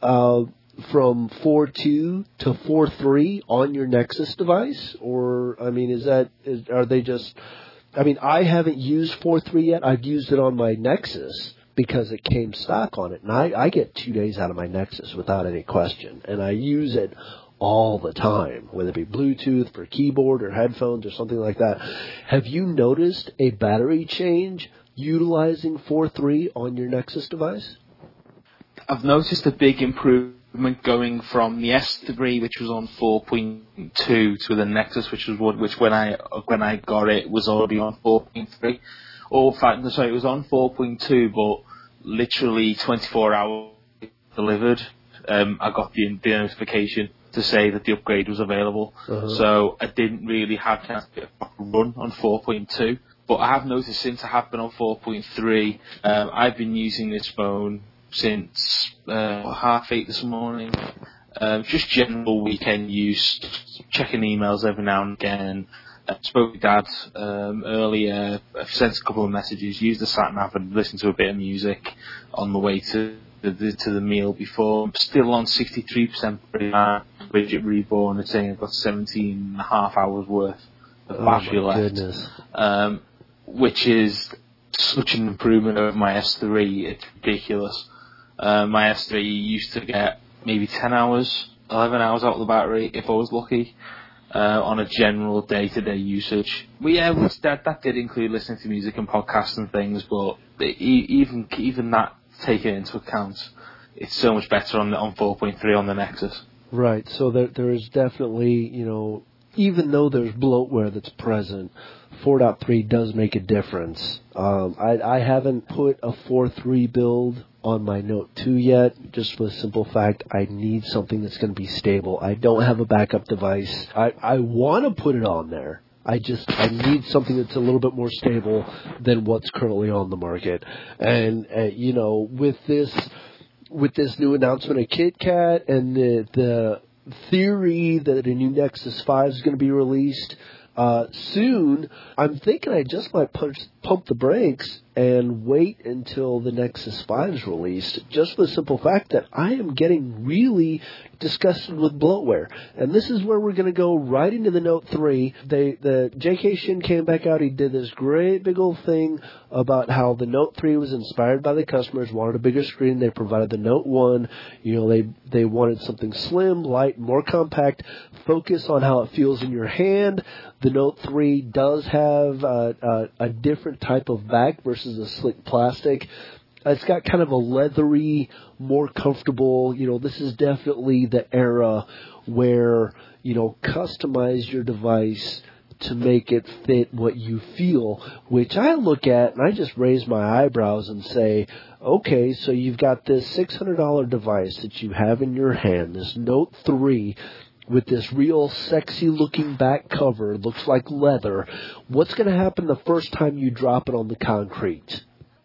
from 4.2 to 4.3 on your Nexus device? Or, are they just... I haven't used 4.3 yet. I've used it on my Nexus, because it came stock on it. And I get 2 days out of my Nexus without any question. And I use it all the time, whether it be Bluetooth for keyboard or headphones or something like that. Have you noticed a battery change utilizing 4.3 on your Nexus device? I've noticed a big improvement going from the S3, which was on 4.2, to the Nexus, which when I got it was already on 4.3. Or in fact, sorry, it was on 4.2, but literally 24 hours delivered. I got the notification to say that the upgrade was available. So I didn't really have a chance to get a proper run on 4.2. But I have noticed since I have been on 4.3, I've been using this phone since 8:30 this morning. Just general weekend use, checking emails every now and again. Spoke to Dad earlier, I've sent a couple of messages, used the sat-nav and listened to a bit of music on the way to the meal before. I'm still on 63% Bridget Reborn. It's saying I've got 17 and a half hours worth of battery left. Goodness. Which is such an improvement over my S3, it's ridiculous. My S3 used to get maybe 10 hours, 11 hours out of the battery if I was lucky. On a general day-to-day usage. That did include listening to music and podcasts and things, but even that taken into account, it's so much better on 4.3 on the Nexus. Right, so there is definitely, even though there's bloatware that's present, 4.3 does make a difference. I haven't put a 4.3 build on my Note 2 yet, just for the simple fact I need something that's going to be stable. I don't have a backup device. I want to put it on there. I need something that's a little bit more stable than what's currently on the market. And, with this new announcement of KitKat and the theory that a new Nexus 5 is going to be released soon, I'm thinking I just might pump the brakes and wait until the Nexus 5 is released, just for the simple fact that I am getting really disgusted with bloatware. And this is where we're going to go right into the Note 3. The J.K. Shin came back out. He did this great big old thing about how the Note 3 was inspired by the customers, wanted a bigger screen. They provided the Note 1. They wanted something slim, light, more compact, focus on how it feels in your hand. The Note 3 does have a different type of back versus a slick plastic. It's got kind of a leathery, more comfortable, this is definitely the era where, customize your device to make it fit what you feel, which I look at and I just raise my eyebrows and say, okay, so you've got this $600 device that you have in your hand, this Note 3, with this real sexy looking back cover, looks like leather. What's going to happen the first time you drop it on the concrete?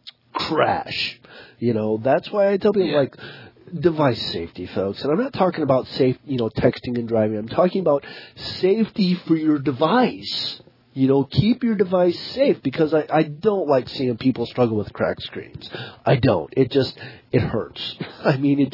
Crash. That's why I tell people, device safety, folks. And I'm not talking about safe, texting and driving. I'm talking about safety for your device. Keep your device safe, because I don't like seeing people struggle with cracked screens. I don't. It hurts. I mean,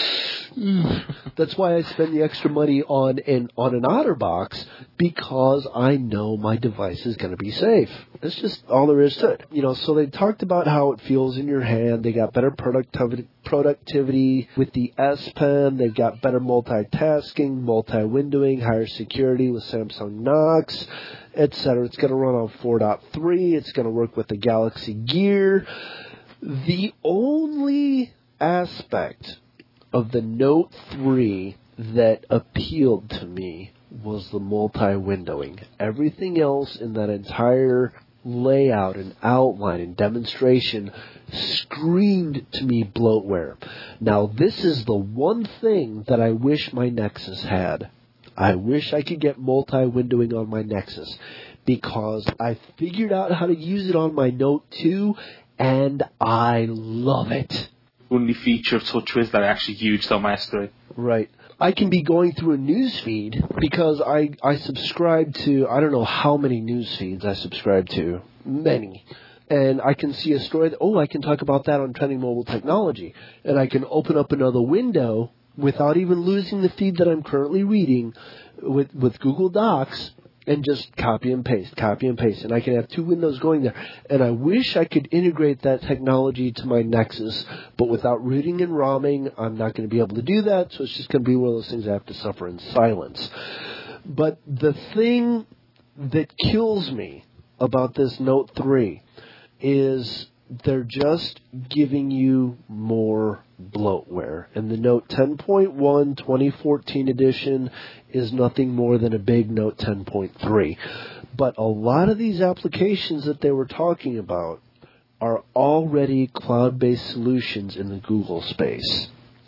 that's why I spend the extra money on an OtterBox, because I know my device is going to be safe. That's just all there is to it. So they talked about how it feels in your hand. They got better productivity with the S Pen. They've got better multitasking, multi-windowing, higher security with Samsung Knox, etc. It's going to run on 4.3. It's going to work with the Galaxy Gear. The only aspect of the Note 3 that appealed to me was the multi-windowing. Everything else in that entire layout and outline and demonstration screamed to me bloatware. Now, this is the one thing that I wish my Nexus had. I wish I could get multi-windowing on my Nexus, because I figured out how to use it on my Note 2, and I love it. Only feature of TouchWiz that I actually used on my S3. Right. I can be going through a news feed, because I subscribe to, I don't know how many news feeds I subscribe to. Many. And I can see a story that, I can talk about that on Trending Mobile Technology. And I can open up another window without even losing the feed that I'm currently reading with Google Docs, and just copy and paste, and I can have two windows going there. And I wish I could integrate that technology to my Nexus, but without rooting and ROMing, I'm not going to be able to do that, so it's just going to be one of those things I have to suffer in silence. But the thing that kills me about this Note 3 is they're just giving you more bloatware. And the Note 10.1 2014 edition is nothing more than a big Note 10.3. But a lot of these applications that they were talking about are already cloud-based solutions in the Google space.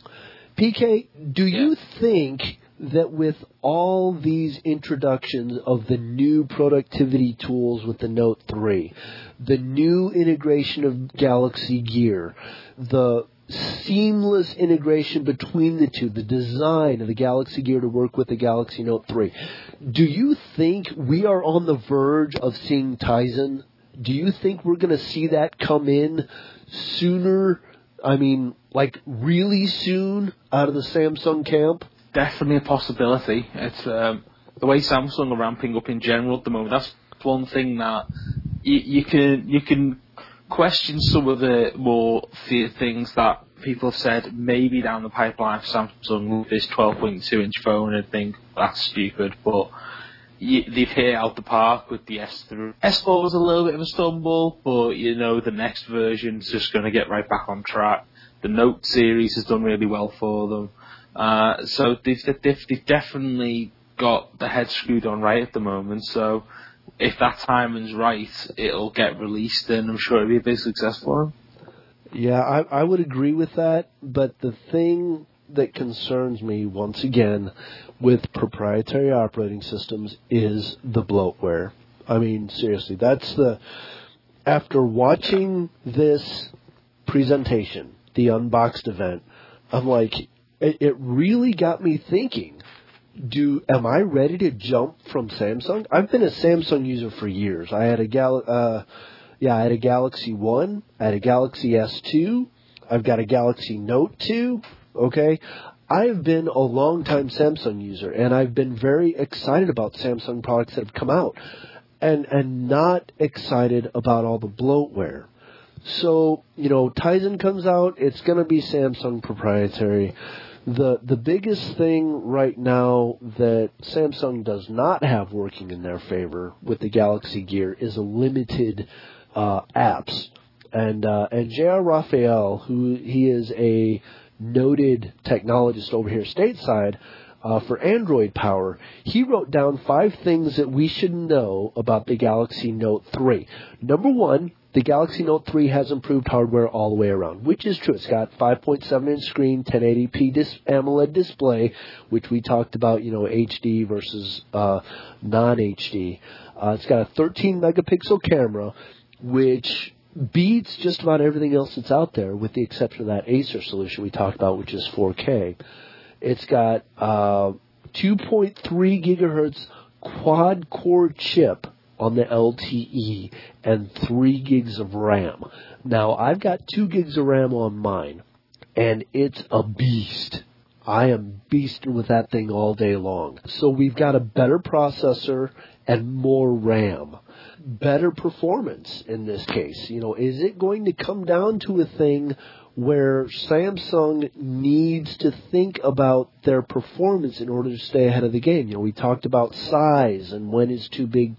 PK, do you think that with all these introductions of the new productivity tools with the Note 3, the new integration of Galaxy Gear, the seamless integration between the two, the design of the Galaxy Gear to work with the Galaxy Note 3, do you think we are on the verge of seeing Tizen? Do you think we're going to see that come in sooner? I mean, like really soon out of the Samsung camp? Definitely a possibility. It's the way Samsung are ramping up in general at the moment. That's one thing that you can question some of the more things that people have said maybe down the pipeline for Samsung with this 12.2-inch phone and think that's stupid, but they've hit out the park with the S3. S4 was a little bit of a stumble, but the next version's just going to get right back on track. The Note series has done really well for them. So they've definitely got the head screwed on right at the moment. So if that timing's right, it'll get released, and I'm sure it'll be a big success for them. Yeah, I would agree with that. But the thing that concerns me, once again, with proprietary operating systems is the bloatware. I mean, seriously, after watching this presentation, the Unboxed event, I'm like, it really got me thinking, am I ready to jump from Samsung? I've been a Samsung user for years. I had a Galaxy 1, I had a Galaxy S2, I've got a Galaxy Note 2, okay? I've been a long-time Samsung user, and I've been very excited about Samsung products that have come out, and not excited about all the bloatware. So, Tizen comes out, it's going to be Samsung proprietary. The biggest thing right now that Samsung does not have working in their favor with the Galaxy Gear is a limited apps. And J.R. Raphael, he is a noted technologist over here stateside for Android Power, he wrote down 5 things that we should know about the Galaxy Note 3. Number 1, the Galaxy Note 3 has improved hardware all the way around, which is true. It's got 5.7-inch screen, 1080p AMOLED display, which we talked about, HD versus non-HD. It's got a 13-megapixel camera, which beats just about everything else that's out there, with the exception of that Acer solution we talked about, which is 4K. It's got 2.3 gigahertz quad-core chip on the LTE and 3 gigs of RAM. Now, I've got 2 gigs of RAM on mine, and it's a beast. I am beasting with that thing all day long. So we've got a better processor and more RAM. Better performance in this case. Is it going to come down to a thing where Samsung needs to think about their performance in order to stay ahead of the game? We talked about size and when is too big.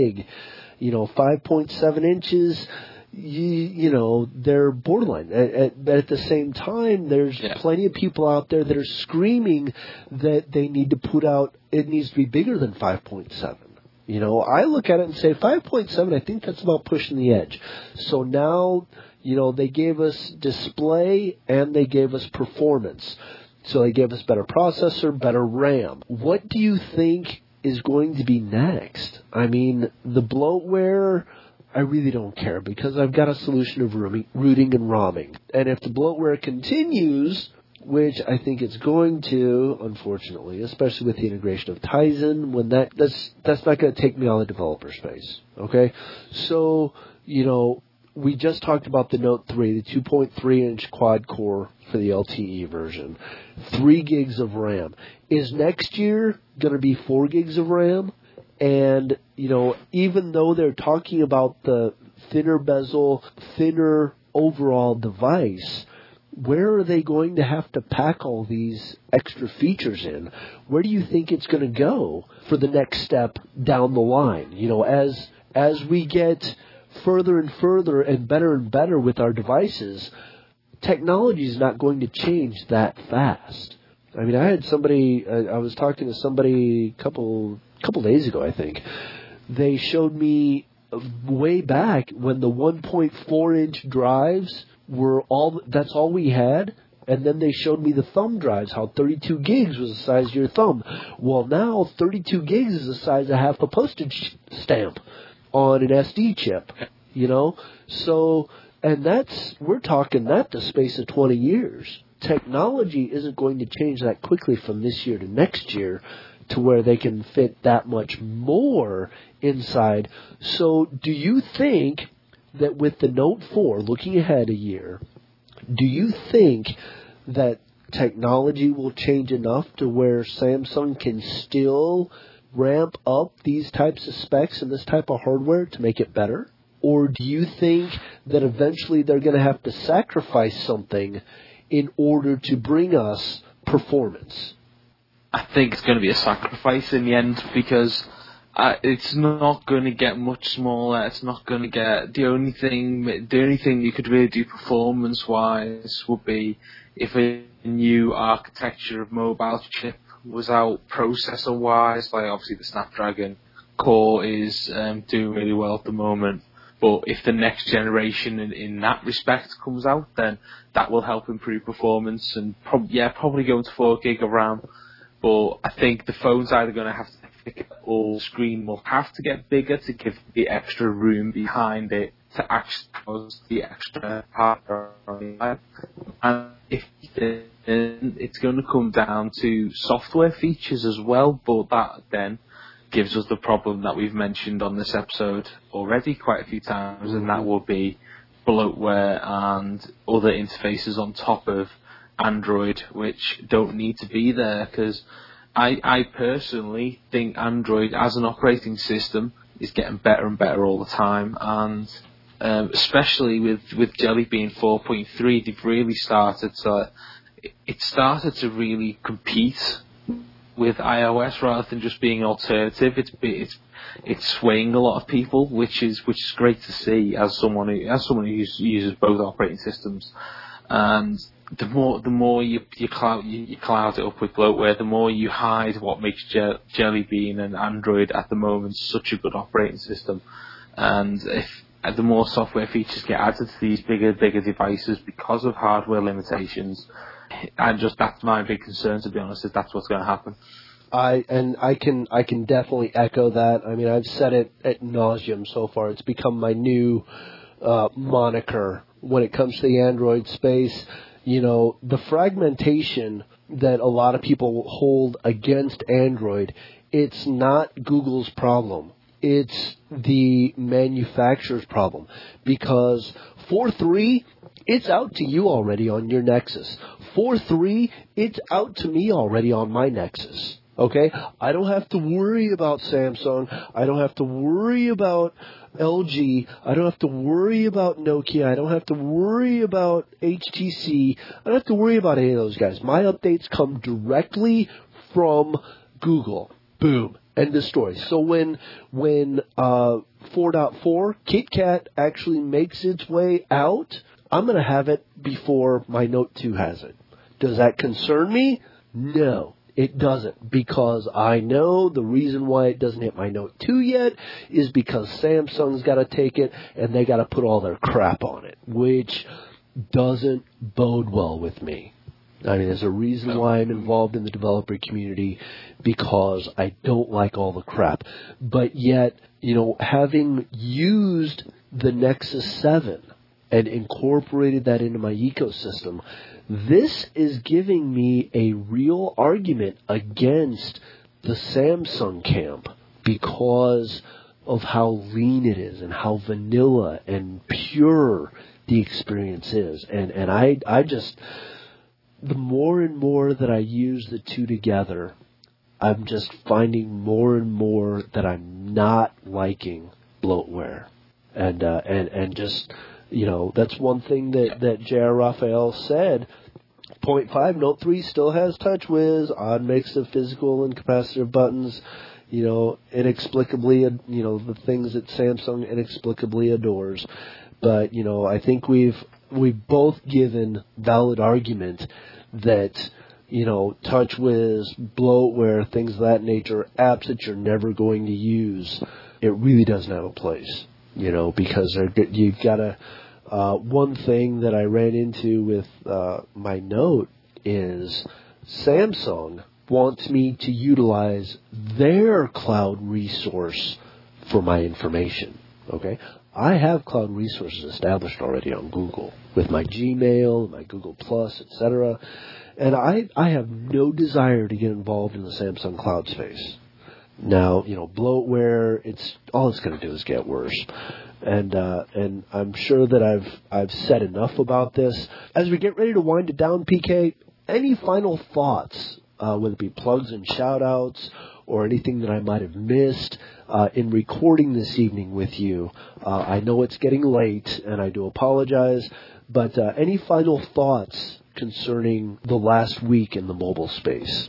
5.7 inches, they're borderline. But at the same time, there's plenty of people out there that are screaming that they need to put out, it needs to be bigger than 5.7. I look at it and say 5.7, I think that's about pushing the edge. So now, they gave us display and they gave us performance. So they gave us better processor, better RAM. What do you think is going to be next? I mean, the bloatware, I really don't care because I've got a solution of rooting and ROMing. And if the bloatware continues, which I think it's going to, unfortunately, especially with the integration of Tizen, when that's not going to take me out of developer space. Okay? So, we just talked about the Note 3, the 2.3-inch quad-core for the LTE version, 3 gigs of RAM. Is next year going to be 4 gigs of RAM, And, even though they're talking about the thinner bezel, thinner overall device, where are they going to have to pack all these extra features in? Where do you think it's going to go for the next step down the line? As we get further and further and better with our devices, technology is not going to change that fast. I mean, I had somebody, I was talking to somebody a couple days ago, I think. They showed me way back when the 1.4-inch drives were that's all we had. And then they showed me the thumb drives, how 32 gigs was the size of your thumb. Well, now 32 gigs is the size of half a postage stamp on an SD chip, So, and we're talking that the space of 20 years. Technology isn't going to change that quickly from this year to next year to where they can fit that much more inside. So do you think that with the Note 4, looking ahead a year, do you think that technology will change enough to where Samsung can still ramp up these types of specs and this type of hardware to make it better? Or do you think that eventually they're going to have to sacrifice something in order to bring us performance? I think it's going to be a sacrifice in the end, because it's not going to get much smaller. It's not going to get the only thing you could really do performance-wise would be if a new architecture of mobile chip was out processor-wise. Like obviously the Snapdragon core is doing really well at the moment. But if the next generation in that respect comes out, then that will help improve performance and probably go into 4 gig of RAM. But I think the phone's either going to have to, or the screen will have to get bigger to give the extra room behind it to actually cause the extra hardware. And if it's going to come down to software features as well, but that then gives us the problem that we've mentioned on this episode already quite a few times, and that will be bloatware and other interfaces on top of Android, which don't need to be there, because I personally think Android as an operating system is getting better and better all the time, and especially with Jelly Bean 4.3, they've really started to really compete with iOS rather than just being an alternative. It's swaying a lot of people, which is great to see as someone who uses both operating systems. And the more you cloud it up with bloatware, the more you hide what makes Jelly Bean and Android at the moment such a good operating system. And if the more software features get added to these bigger devices because of hardware limitations, that's my big concern, to be honest, if that's what's going to happen. I can definitely echo that. I mean, I've said it ad nauseum so far. It's become my new moniker when it comes to the Android space. The fragmentation that a lot of people hold against Android, it's not Google's problem. It's the manufacturer's problem, because 4.3, it's out to you already on your Nexus. 4.3, it's out to me already on my Nexus. Okay? I don't have to worry about Samsung. I don't have to worry about LG. I don't have to worry about Nokia. I don't have to worry about HTC. I don't have to worry about any of those guys. My updates come directly from Google. Boom. End of story. So when 4.4 KitKat actually makes its way out, I'm going to have it before my Note 2 has it. Does that concern me? No, it doesn't, because I know the reason why it doesn't hit my Note 2 yet is because Samsung's got to take it and they got to put all their crap on it, which doesn't bode well with me. I mean, there's a reason why I'm involved in the developer community, because I don't like all the crap. But yet, having used the Nexus 7 and incorporated that into my ecosystem, this is giving me a real argument against the Samsung camp because of how lean it is and how vanilla and pure the experience is. And I just, the more and more that I use the two together, I'm just finding more and more that I'm not liking bloatware, and just, that's one thing that J.R. Raphael said. 0.5 Note 3 still has TouchWiz, odd mix of physical and capacitive buttons, inexplicably, the things that Samsung inexplicably adores. But, I think we've both given valid argument that, TouchWiz, bloatware, things of that nature, apps that you're never going to use, it really doesn't have a place, because you've got to... one thing that I ran into with my Note is Samsung wants me to utilize their cloud resource for my information. Okay? I have cloud resources established already on Google with my Gmail, my Google Plus, etc. And I have no desire to get involved in the Samsung cloud space. Now, bloatware, all it's going to do is get worse. And I'm sure that I've said enough about this. As we get ready to wind it down, PK, any final thoughts, whether it be plugs and shout-outs or anything that I might have missed in recording this evening with you? I know it's getting late, and I do apologize, but any final thoughts concerning the last week in the mobile space?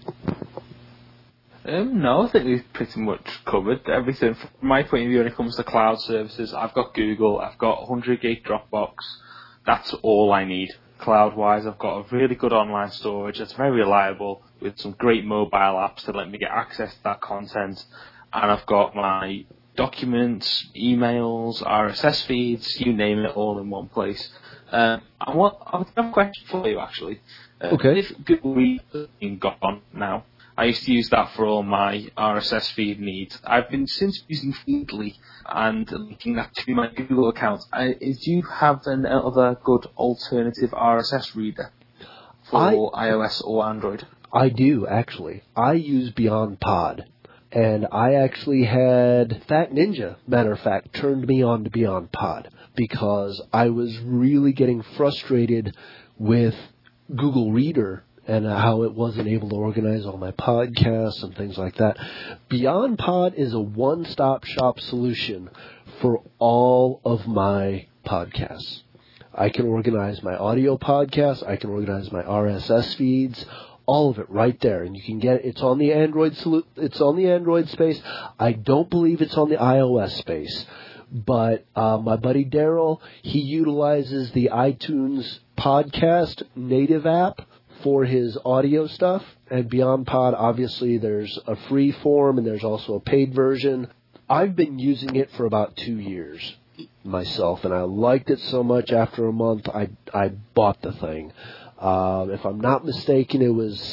No, I think we've pretty much covered everything. From my point of view, when it comes to cloud services, I've got Google, I've got 100 gig Dropbox. That's all I need. Cloud-wise, I've got a really good online storage that's very reliable with some great mobile apps that let me get access to that content. And I've got my documents, emails, RSS feeds, you name it, all in one place. I have a question for you, actually. Okay. If Google Read has been gone now, I used to use that for all my RSS feed needs. I've been since using Feedly and linking that to my Google account. Do you have another good alternative RSS reader for iOS or Android? I do, actually. I use BeyondPod. And I actually had Fat Ninja, matter of fact, turned me on to BeyondPod because I was really getting frustrated with Google Reader and how it wasn't able to organize all my podcasts and things like that. BeyondPod is a one-stop shop solution for all of my podcasts. I can organize my audio podcasts. I can organize my RSS feeds. All of it right there, and you can get it. It's on the Android. It's on the Android space. I don't believe it's on the iOS space, but my buddy Daryl, he utilizes the iTunes podcast native app for his audio stuff. And BeyondPod, obviously, there's a free form and there's also a paid version. I've been using it for about 2 years myself, and I liked it so much. After a month, I bought the thing. If I'm not mistaken, it was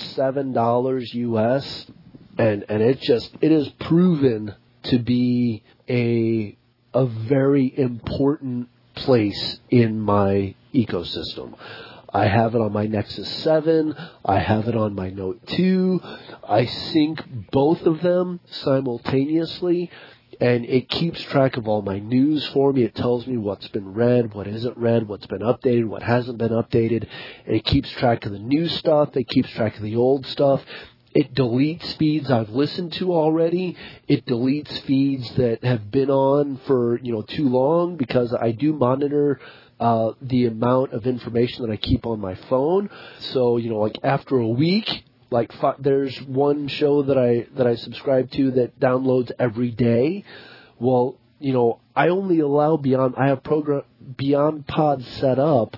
$7 US, and it is proven to be a very important place in my ecosystem. I have it on my Nexus 7. I have it on my Note 2. I sync both of them simultaneously. And it keeps track of all my news for me. It tells me what's been read, what isn't read, what's been updated, what hasn't been updated. And it keeps track of the new stuff. It keeps track of the old stuff. It deletes feeds I've listened to already. It deletes feeds that have been on for, too long, because I do monitor the amount of information that I keep on my phone. So, like after a week, there's one show that I subscribe to that downloads every day. Well, I only allow I have BeyondPod set up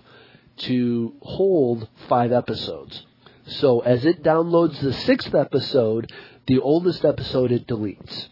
to hold 5 episodes. So as it downloads the 6th episode, the oldest episode it deletes.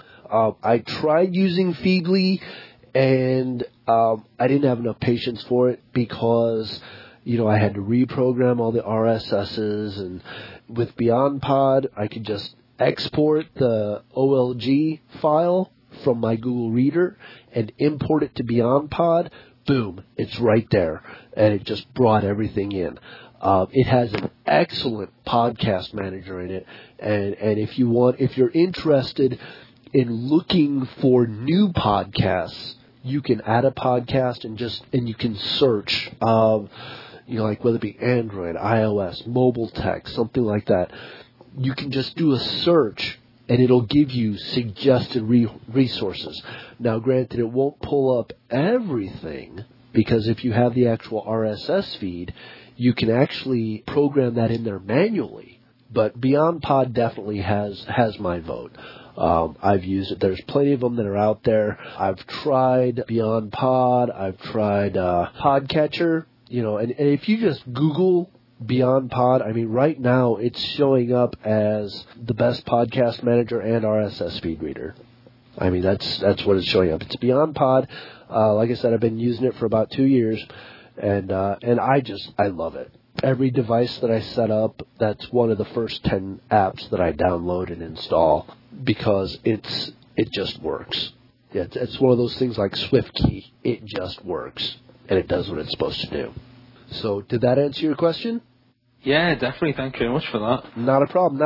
I tried using Feedly, and I didn't have enough patience for it because, I had to reprogram all the RSSs, and with BeyondPod, I could just export the OLG file from my Google Reader and import it to BeyondPod. Boom, it's right there, and it just brought everything in. It has an excellent podcast manager in it, and if you're interested in looking for new podcasts, you can add a podcast and you can search. Whether it be Android, iOS, mobile tech, something like that. You can just do a search and it'll give you suggested resources. Now, granted, it won't pull up everything, because if you have the actual RSS feed, you can actually program that in there manually. But BeyondPod definitely has my vote. I've used it. There's plenty of them that are out there. I've tried BeyondPod. I've tried Podcatcher. And if you just Google BeyondPod, I mean, right now it's showing up as the best podcast manager and RSS feed reader. I mean, that's what it's showing up. It's BeyondPod. Like I said, I've been using it for about 2 years, and I love it. Every device that I set up, that's one of the first 10 apps that I download and install, because it just works. It's one of those things like SwiftKey. It just works, and it does what it's supposed to do. So, did that answer your question? Yeah, definitely. Thank you very much for that. Not a problem.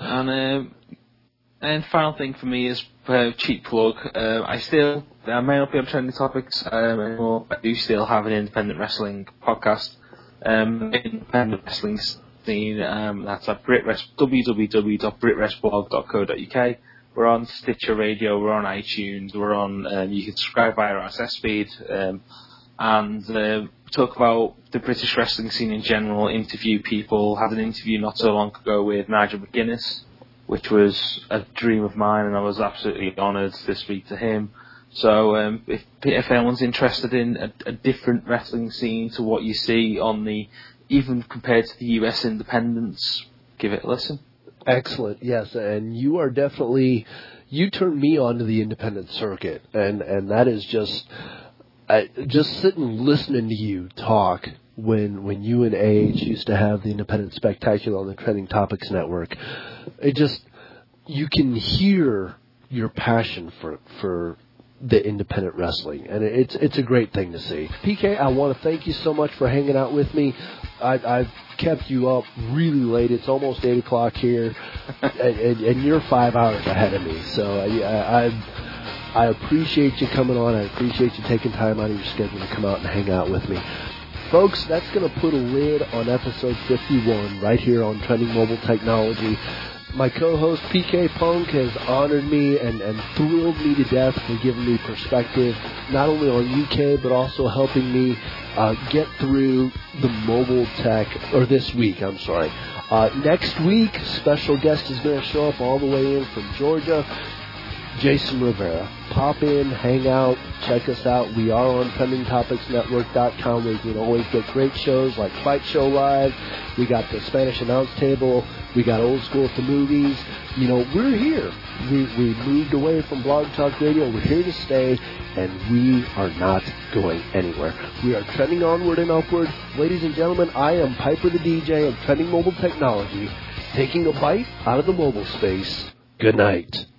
And final thing for me is cheap plug. I may not be on Trending Topics anymore, but I do still have an independent wrestling podcast. Independent wrestling scene. That's at www.britwrestblog.co.uk. We're on Stitcher Radio. We're on iTunes. We're on. You can subscribe via RSS feed. And talk about the British wrestling scene in general, interview people. Had an interview not so long ago with Nigel McGuinness, which was a dream of mine, and I was absolutely honoured to speak to him. So if anyone's interested in a different wrestling scene to what you see even compared to the US independents, give it a listen. Excellent, yes, and you turned me on to the independent circuit, and that is just sitting listening to you talk when you and AH used to have the Independent Spectacular on the Trending Topics Network. You can hear your passion for the independent wrestling, and it's a great thing to see. PK, I want to thank you so much for hanging out with me. I've kept you up really late. It's almost 8 o'clock here, and you're 5 hours ahead of me. So I appreciate you coming on. I appreciate you taking time out of your schedule to come out and hang out with me. Folks, that's going to put a lid on episode 51 right here on Trending Mobile Technology. My co-host PK Punk has honored me and thrilled me to death for giving me perspective, not only on UK, but also helping me get through the mobile tech, or this week, I'm sorry. Next week, special guest is going to show up all the way in from Georgia, Jason Rivera. Pop in, hang out, check us out. We are on TrendingTopicsNetwork.com, where you can always get great shows like Fight Show Live. We got the Spanish Announce Table. We got Old School at the Movies. We're here. We moved away from Blog Talk Radio. We're here to stay, and we are not going anywhere. We are trending onward and upward. Ladies and gentlemen, I am Piper the DJ of Trending Mobile Technology, taking a bite out of the mobile space. Good night.